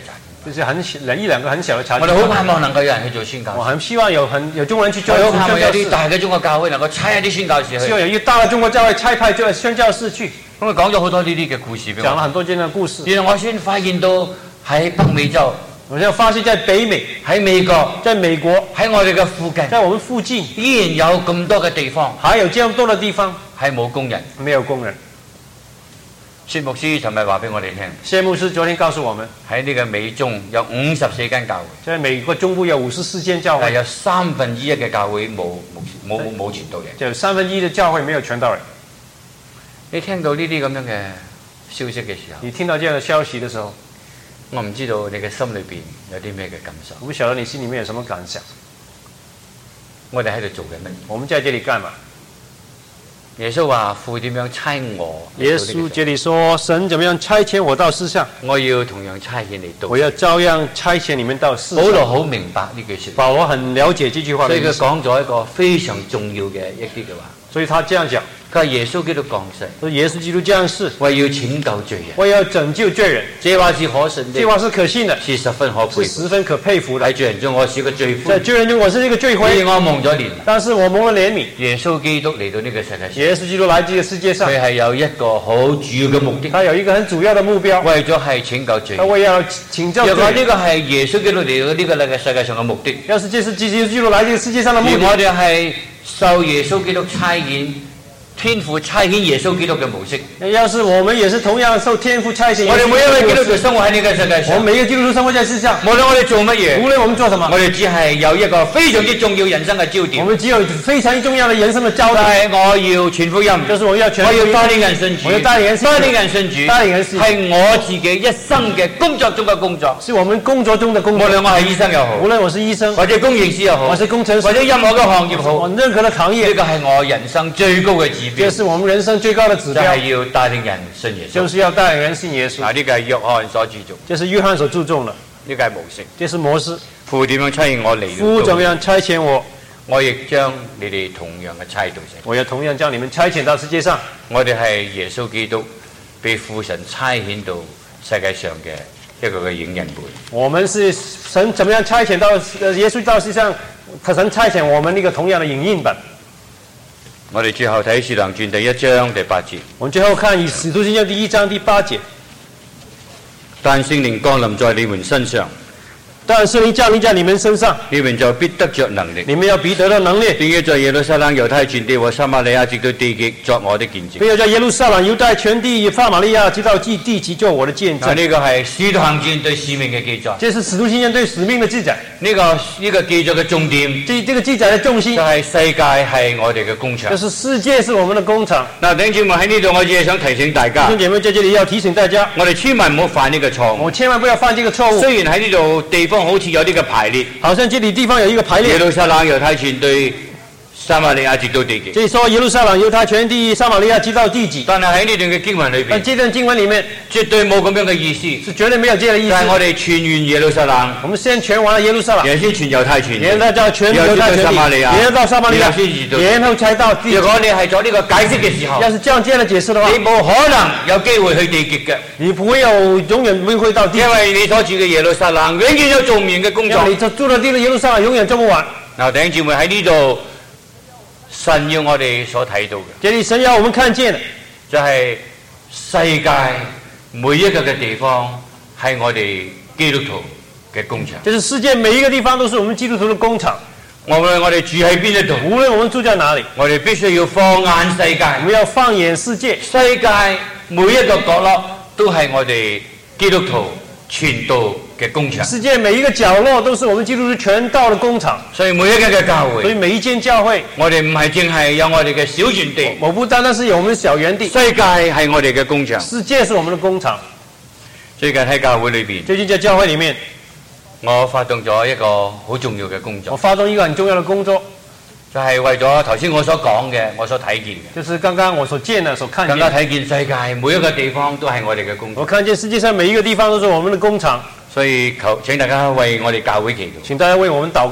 就是一兩個很小的茶我具。 哋好盼望能夠有人去做宣教士。 我很希望有中國人去做我好盼望有宣教士， 啲大嘅中國教會能夠差一啲宣教士去。 希望有一個大的中國教會差派就宣教士去， 咁佢講咗好多呢啲嘅故事俾我。 講了很多這樣的故事。 原來我先發現到喺北美洲、 我現在發現在北美、 喺美國、 在美國、 喺我哋嘅附近， 在我們附近， 依然有咁多嘅地方還有這樣多的地方係冇工人。 沒有工人。 薛牧師尋日話俾我哋聽， 謝牧師昨天告訴我們， 喺呢個美中有54間教會， 在美國中部有54間教會， 但係有1/3嘅教會冇傳道人。 就有1/3的教會沒有傳道人。 你聽到呢啲咁樣嘅消息嘅時候， 你聽到這樣的消息的時候， 我唔知道你嘅心裏邊有啲咩嘅感受。 我不曉得你心裡面有什麼感想。 我哋喺度做緊乜？ 我們在這裡幹嘛？ 耶穌話：父點樣差我？ 耶穌這裡說，神怎麼樣差遣我到世上， 我要同樣差遣你到。 我要照樣差遣你們到世上。 保羅好明白呢句説話， 保羅很了解這句話的意思， 所以佢講咗一個非常重要嘅一啲嘅話。 所以他這樣講， 佢話耶穌基督降世， 說耶穌基督降世， 為要拯救罪人。 我要拯救罪人。 這話是可信的， 這話是可信的， 是十分可佩是十分可佩服的。 喺罪人中，我是個罪魁， 在罪人中，我是一個罪所以魁， 我蒙咗憐憫。 但是我蒙了憐憫。 耶穌基督嚟到呢個世界上， 耶穌基督來這個世界上， 佢係有一個好主要嘅目的， 他有一個很主要的目標， 為咗係拯救罪人。 他為要拯救若果罪人。 呢個係耶穌基督嚟到呢個世界上嘅目的， 要是這是基督來這個世界上的目而我的， 哋係受耶穌基督差遣。天父差遣耶穌基督嘅模式， 要是我們也是同樣受天父差遣， 我哋每一位基督徒生活喺呢個世界上， 我們每一個基督徒生活在世上， 無論我哋做乜嘢， 無論我們做什麼， 我哋只係有一個非常之重要人生嘅焦我點， 們只有非常重要的人生的焦就點， 係我要傳福音， 就是我們要全我要帶領人信主， 我要帶領人信主帶領人信主， 帶領人信主係我自己一生嘅工作中嘅工作。 是我們工作中的工作。 無論我係醫生又好， 無論我是醫生， 或者工程師又好， 我是工程師， 或者任何嘅行業好， 我任何的行業， 呢個係我人生最高嘅指標， 這是我們人生最高的指標， 就係要帶領人信耶穌。 就是要帶領人信耶穌。 嗱，呢個係約翰所注重， 這是約翰所注重的， 呢個係模式。 這是模式。 父點樣差遣我嚟父怎麼到， 樣差遣我， 我亦將你哋同樣嘅差到成。 我也同樣將你們差遣到世界上。 我哋係耶穌基督被父神差遣到世界上嘅一個嘅影印本。 我們是神怎麼樣差遣到耶穌到世上，神差遣我們一個同樣的影印本。 我哋最後睇《使徒行傳》第1章第8節。 我們最後看以使徒行傳第1章第8節， 但聖靈降臨在你們身上， 但聖靈降臨在你們身上， 你們就必得着能力， 你們要必得到能力， 並要在耶路撒冷、猶太全地和撒瑪利亞直到地極作我的見證。 並要在耶路撒冷、猶太全地、撒瑪利亞直到地極做我的見證。 呢個係《使徒行傳》對使命嘅記載。 這是使徒行傳對使命的記載。 呢個記載嘅重點， 這個記載的重心就係世界係我哋嘅工場。 就是世界是我們的工廠。 嗱，弟兄姊妹喺呢度，我只係想提醒大家弟兄，姐妹在這裡要提醒大家， 我哋千萬唔好犯呢個錯誤。 我千萬不要犯這個錯誤。 雖然喺呢度地方好似有啲嘅排列， 好像這裡地方有一個排列， 耶路撒冷、猶太全地、撒瑪利亞直到地極。 這裡說耶路撒冷、猶太全地、撒瑪利亞直到地極。 但係喺呢段嘅經文裏邊， 但這段經文裡面絕對冇咁樣嘅意思。 是絕對沒有這樣的意思。 但係我哋傳完耶路撒冷， 我們先傳完了耶路撒冷， 然後先傳猶太全地， 然後再傳猶太全地，然後到撒瑪利亞，然後才到地極。 如果你係做呢個解釋嘅時候， 要是這樣的解釋的話， 你冇可能有機會去地極嘅， 你不會永遠不會到地極， 因為你所住嘅耶路撒冷永遠有做唔完嘅工作。 因為你住的地方耶路撒冷永遠做不完。 嗱，弟兄姊妹喺呢度，神要我哋所睇到嘅， 這裡神要我們看見的， 就係世界每一個嘅地方係我哋基督徒嘅工場。 就是世界每一個地方都是我們基督徒的工廠。 無論我哋住喺邊一度， 無論我們住在哪裡， 我哋必須要放眼世界。 我們要放眼世界， 世界每一個角落都係我哋基督徒傳道嘅工場。 世界每一個角落都是我們基督徒傳道的工廠。 所以每一間嘅教會， 所以每一間教會， 我哋唔係淨係有我哋嘅小園地， 我不單單是有我們的小園地， 世界係我哋嘅工場。 世界是我們的工廠。 最近喺教會裏邊， 最近在教會裡面， 我發動咗一個好重要嘅工作， 我發動一個很重要的工作， 就係為咗頭先我所講嘅，我所睇見嘅， 就是剛剛我所見的、所看見的。 更加睇見世界每一個地方都係我哋嘅工作。 我看見世界上每一個地方都是我們的工廠， 所以請大家為我哋教會祈禱。 請大家為我們禱告。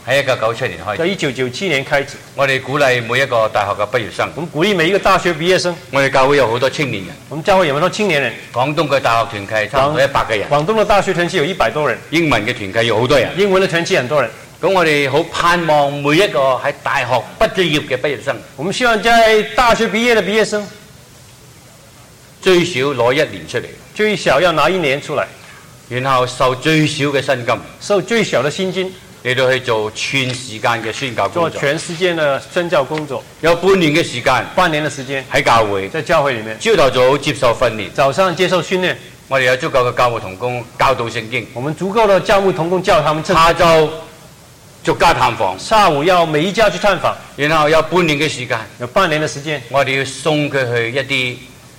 喺1997年開在始， 1997年開始， 我哋鼓勵每一個大學嘅畢業生， 我們鼓勵每一個大學畢業生。 我哋教會有好多青年人， 我們教會有很多青年人， 廣東嘅大學團契差唔多100個人， 廣東的大學團契有100多人， 英文嘅團契有好多人。 英文的團契很多人。 咁我哋好盼望每一個喺大學畢咗業嘅畢業生， 我們希望在大學畢業的畢業生最少攞1年出嚟， 最少要拿1年出來， 然後受最少嘅薪金， 受最小的薪金， 嚟到去做全時間嘅宣教工作， 做全時間的宣教工作， 有半年嘅時間， 半年的時間喺教會， 在教會裡面， 朝頭早接受訓練， 早上接受訓練， 我哋有足夠嘅教務同工教導聖經， 我們足夠的教務同工教他們， 下晝逐家探訪， 下午要每一家去探訪， 然後有半年嘅時間， 有半年的時間， 我哋要送佢去一啲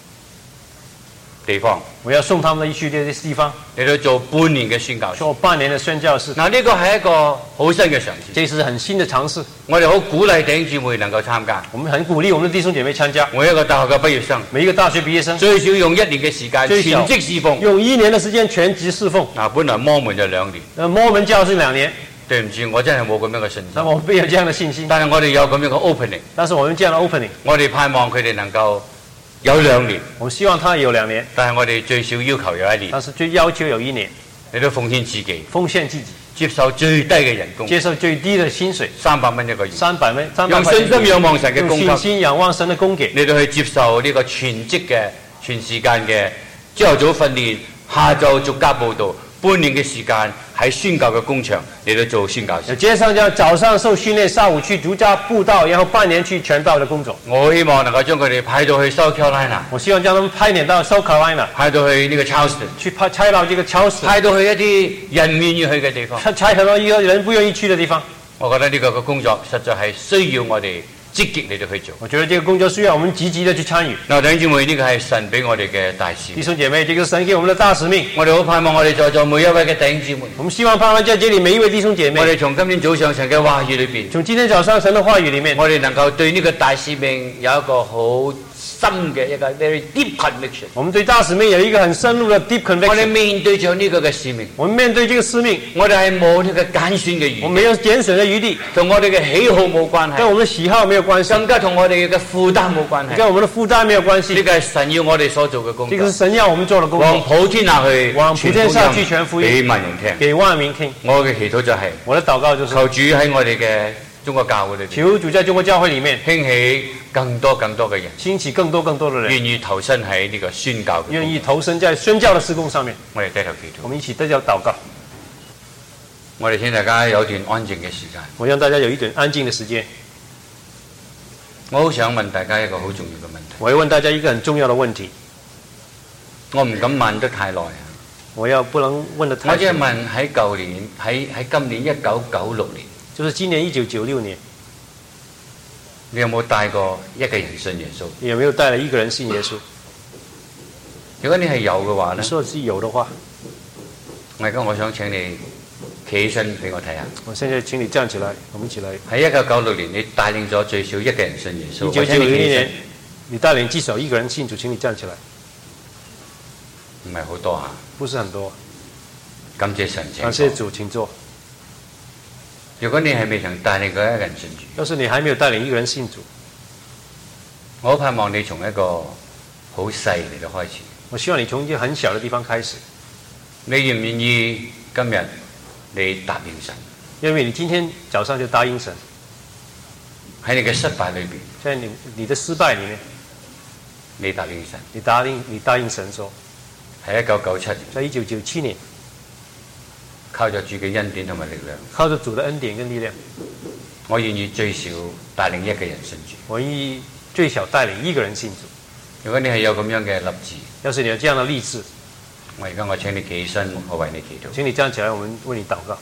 地方， 我要送他們去這些地方， 嚟到做半年嘅宣教士。 做半年的宣教士。 嗱，呢個係一個好新嘅嘗試， 這是很新的嘗試， 我哋好鼓勵弟兄姊妹能夠參加。 我們很鼓勵我們的弟兄姐妹參加。 每一個大學嘅畢業生， 每一個大學畢業生最少用1年嘅時間最少全職侍奉。 用1年的時間全職侍奉。 嗱，本來摩門就2年， 摩門教是2年， 對唔住，我真係冇咁樣嘅信心。 那我們沒有這樣的信心， 但係我哋有咁樣嘅 opening， 但是我們這樣的 opening， 我哋盼望佢哋能夠有2年， 我們希望他有2年， 但係我哋最少要求有1年， 但是最要求有1年， 你都奉獻自己， 奉獻自己， 接受最低嘅人工， 接受最低的薪水 300蚊一個月， ，300蚊，300 用信心仰望神嘅供給， 用信心仰望神的供給， 你都去接受呢個全職嘅全時間嘅朝頭早訓練，下晝逐家報道，半年嘅時間喺宣教嘅工場嚟到做宣教士。 接上就早上受訓練，下午去逐家佈道，然後半年去傳道的工作。 我希望能夠將佢哋派到去 South Carolina， 我希望將他們派遣到 South Carolina， 派到去呢個 Charleston， 去派到這個 Charleston， 派到去一啲人唔願意去嘅地方。 派到一個人不願意去的地方。 我覺得呢個嘅工作實在係需要我哋積極嚟到去做。 我覺得這個工作需要我們積極的去參與。 嗱，弟兄姊妹，呢個係神俾我哋嘅大使命。 弟兄姐妹，這個是神給我們的大使命。 我哋好盼望我哋在座每一位嘅弟兄姊妹， 我們希望盼望在這裡每一位弟兄姐妹， 我哋從今天早上神嘅話語裏邊， 從今天早上神的話語裡面， 我哋能夠對呢個大使命有一個好深嘅一個 very deep conviction。 我們對大使命有一個很深入的 deep 我哋 conviction。 面對咗呢個嘅使命， 我們面對這個使命， 我哋係冇呢個揀選嘅餘地， 我們沒有揀選的餘地， 同我哋嘅喜好冇關係， 跟我們的喜好沒有關係， 更加同我哋嘅負擔冇關係。 跟我們的負擔沒有關呢係。 個係神要我哋所做嘅工作這個是。神要我們做的工往作， 普天下去， 往普天下去傳福音俾萬人聽。 給萬民聽。 我嘅祈禱就係、 我的禱告就是， 求主喺我哋嘅中國教會裏邊求主在中國教會裡面興起更多嘅人， 興起更多的人， 願意投身喺呢個宣教嘅工作。 願意投身在宣教的事工上面。 我哋低頭祈禱。 我們一起低頭禱告。 我哋請大家有一段安靜嘅時間。 我讓大家有一點安靜的時間。 我好想問大家一個好重要嘅問題。 我要問大家一個很重要的問題。 我唔敢問得太耐啊！ 我不能問得太我只係深。 問喺舊年喺今年1996年， 就是今年1996年， 你有冇帶過一個人信耶穌？ 你有沒有帶了一個人信耶穌？ 如果你係有嘅話呢， 你說是有的話， 我想請你企起身俾我睇下。 我現在請你站起來，我們一起來。 喺1996年，你帶領咗最少一個人信耶穌。 1996年，你帶領至少一個人信主，請你站起來。 唔係好多嚇， 不是很多。 感謝神，請感謝主，請坐。 如果你係未曾帶領過一個人信主， 要是你還沒有帶領一個人信主， 我好盼望你從一個好細嚟到開始。 我希望你從一個很小的地方開始。 你願唔願意今日你答應神？ 因為你今天早上就答應神， 喺你嘅失敗裏邊， 在你的失敗裡面， 你答應神。 你答應神說， 喺1997年， 在1997年， 靠着主嘅恩典同埋力量， 靠着主的恩典跟力量， 我願意最少帶領一個人信主。 我願意最少帶領一個人信主。 如果你係有咁樣嘅立志， 要是你有這樣的立志， 我請你企起身，我為你祈禱。 請你站起來，我們為你禱告。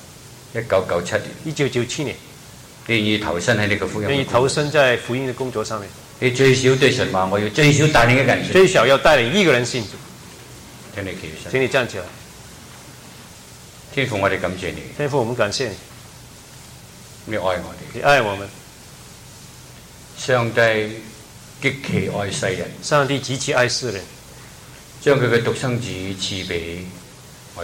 1997年， 1997年， 你願意投身喺呢個福音？ 願意投身在福音的工作上面。 你最少對神話，我要最少帶領一個人信主。 最少要帶領一個人信主。 請你企起身。 請你站起來。 天父，我哋感謝你。 天父，我們感謝你， 你愛我哋。 你愛我們。 上帝極其愛世人， 上帝極其愛世人， 將佢嘅獨生子賜俾我哋。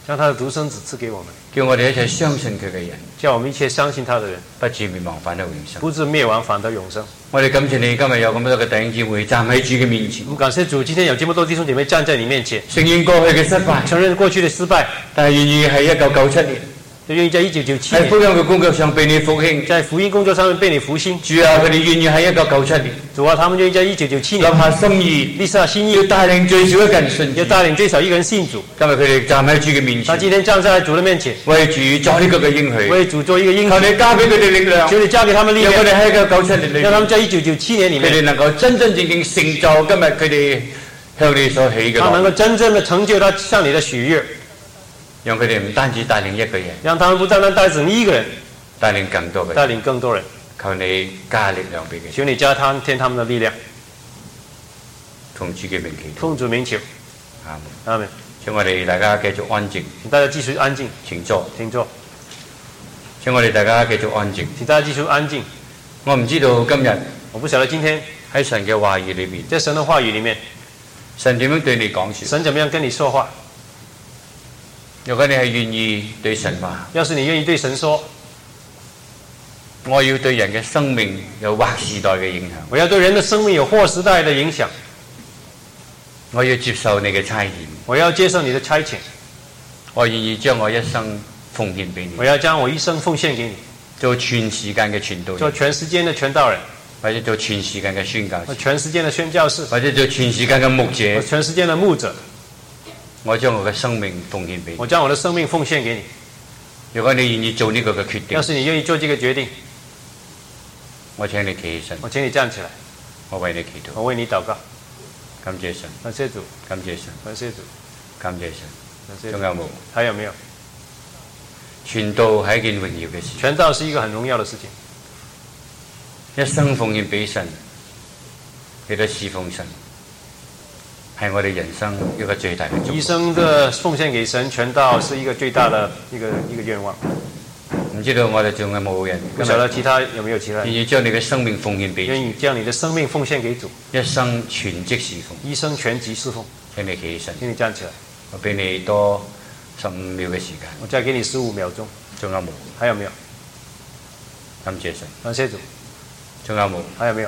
將他的獨生子賜給我們， 叫我哋一齊相信佢嘅人， 叫我們一切相信他的人， 不至滅亡，反得永生。 不至滅亡，反得永生。 我哋感謝你今日有咁多嘅弟兄姊妹站喺主嘅面前。 我們感謝主，今天有這麼多弟兄姐妹站在你面前， 承認過去嘅失敗， 承認過去的失敗， 但係願意喺1997年就願意在1997年喺福音嘅工作上被你復興。 在福音工作上面被你復興。 主啊，佢哋願意喺1997年， 主啊，他們願意在1997年立下心意， 立下心意， 要帶領最少一個人信主， 要帶領最少一個人信主。 今日佢哋站喺主嘅面前， 他今天站在主的面前， 為主作呢個嘅應許， 為主做一個應許。 求你加俾佢哋力量， 求你加給他們力量， 讓佢哋喺1997年裏面， 讓他們在1997年裏佢哋面， 能夠真真正正成就今日佢哋向你所起嘅他能諾， 夠真正的成就他向你的許願， 讓佢哋唔單止帶領一個人， 讓他們不單單帶着你一個人， 帶領更多嘅帶人。 領更多人。 求你加力量俾佢， 求你加添他們的力量， 同主嘅名祈禱。 奉主名求， 阿門。 阿們。 請我哋大家繼續安靜， 請大家繼續安靜， 請坐。 請坐。 請我哋大家繼續安靜。 請大家繼續安靜。 我唔知道今日我不曉得今天喺神嘅話語裏邊， 在神的話語裡面， 神點樣對你講説？ 神怎麼樣跟你說話？ 如果你係願意對神話， 要是你願意對神說， 我要對人嘅生命有劃時代嘅影響， 我要對人的生命有劃時代的影響， 我要接受你嘅差遣， 我要接受你的差遣， 我願意將我一生奉獻俾你， 我要將我一生奉獻給你， 做全時間嘅傳道做人， 全時間的傳道人， 或者做全時間嘅宣教士， 全時間的宣教士， 或者做全時間嘅牧者， 全時間的牧者。 我將我嘅生命奉獻俾你。 我將我的生命奉獻給你。 如果你願意做呢個嘅決定要，是你願意做這個決定， 我請你企起身， 我請你站起來， 我為你祈禱， 我為你禱告。 感謝神， 感謝主， 感謝神， 感謝主， 感謝神。 感謝主。 仲有冇？ 還有沒有？ 傳道係一件榮耀嘅事， 傳道是一個很榮耀的事情。 一生奉獻俾神，亦都侍奉神，係我哋人生一個最大嘅祝福。 一生的奉獻給神，傳道是一個最大的一個願望。 唔知道我哋仲有冇人不曉得其他有沒有其他人願意將你嘅生命奉獻俾願主， 意將你的生命奉獻給主， 一生全職侍奉？ 一生全職侍奉。 請你企起身， 請你站起來， 我俾你多15秒嘅時間。 我再給你15秒鐘。 仲有冇？ 還有沒有？ 感謝神。 感謝主。 仲有冇？ 還有沒有？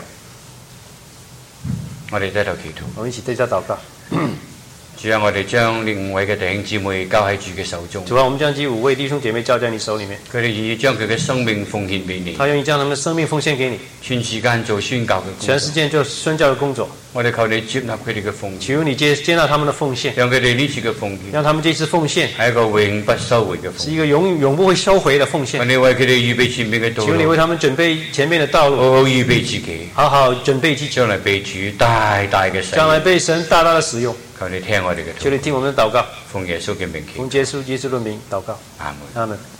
我哋低頭祈禱。 我們一起對他禱告。 主啊，我哋將呢5位嘅弟兄姊妹交喺主嘅手中， 主啊，我們將這5位弟兄姐妹交在你手裡面， 佢哋願意將佢嘅生命奉獻俾你， 他願意將他們的生命奉獻給你， 全時間做宣教嘅工作全時間做宣教的工作。 我哋求你接納佢哋嘅奉獻， 求你接納他們的奉獻， 讓佢哋呢次嘅奉獻讓他們這次奉獻係一個永不收回嘅奉獻。 是一個永不會收回的奉獻。 求你為佢哋預備前面嘅道求你為路， 他們準備前面的道路， 好好預備自己， 好好準備自己， 將來被主大大嘅使將來用。 被神大大的使用。 求你聽我哋嘅禱告， 求你聽我們的禱告， 奉耶穌嘅名祈， 奉耶穌基督的名禱告。 阿門。 阿門。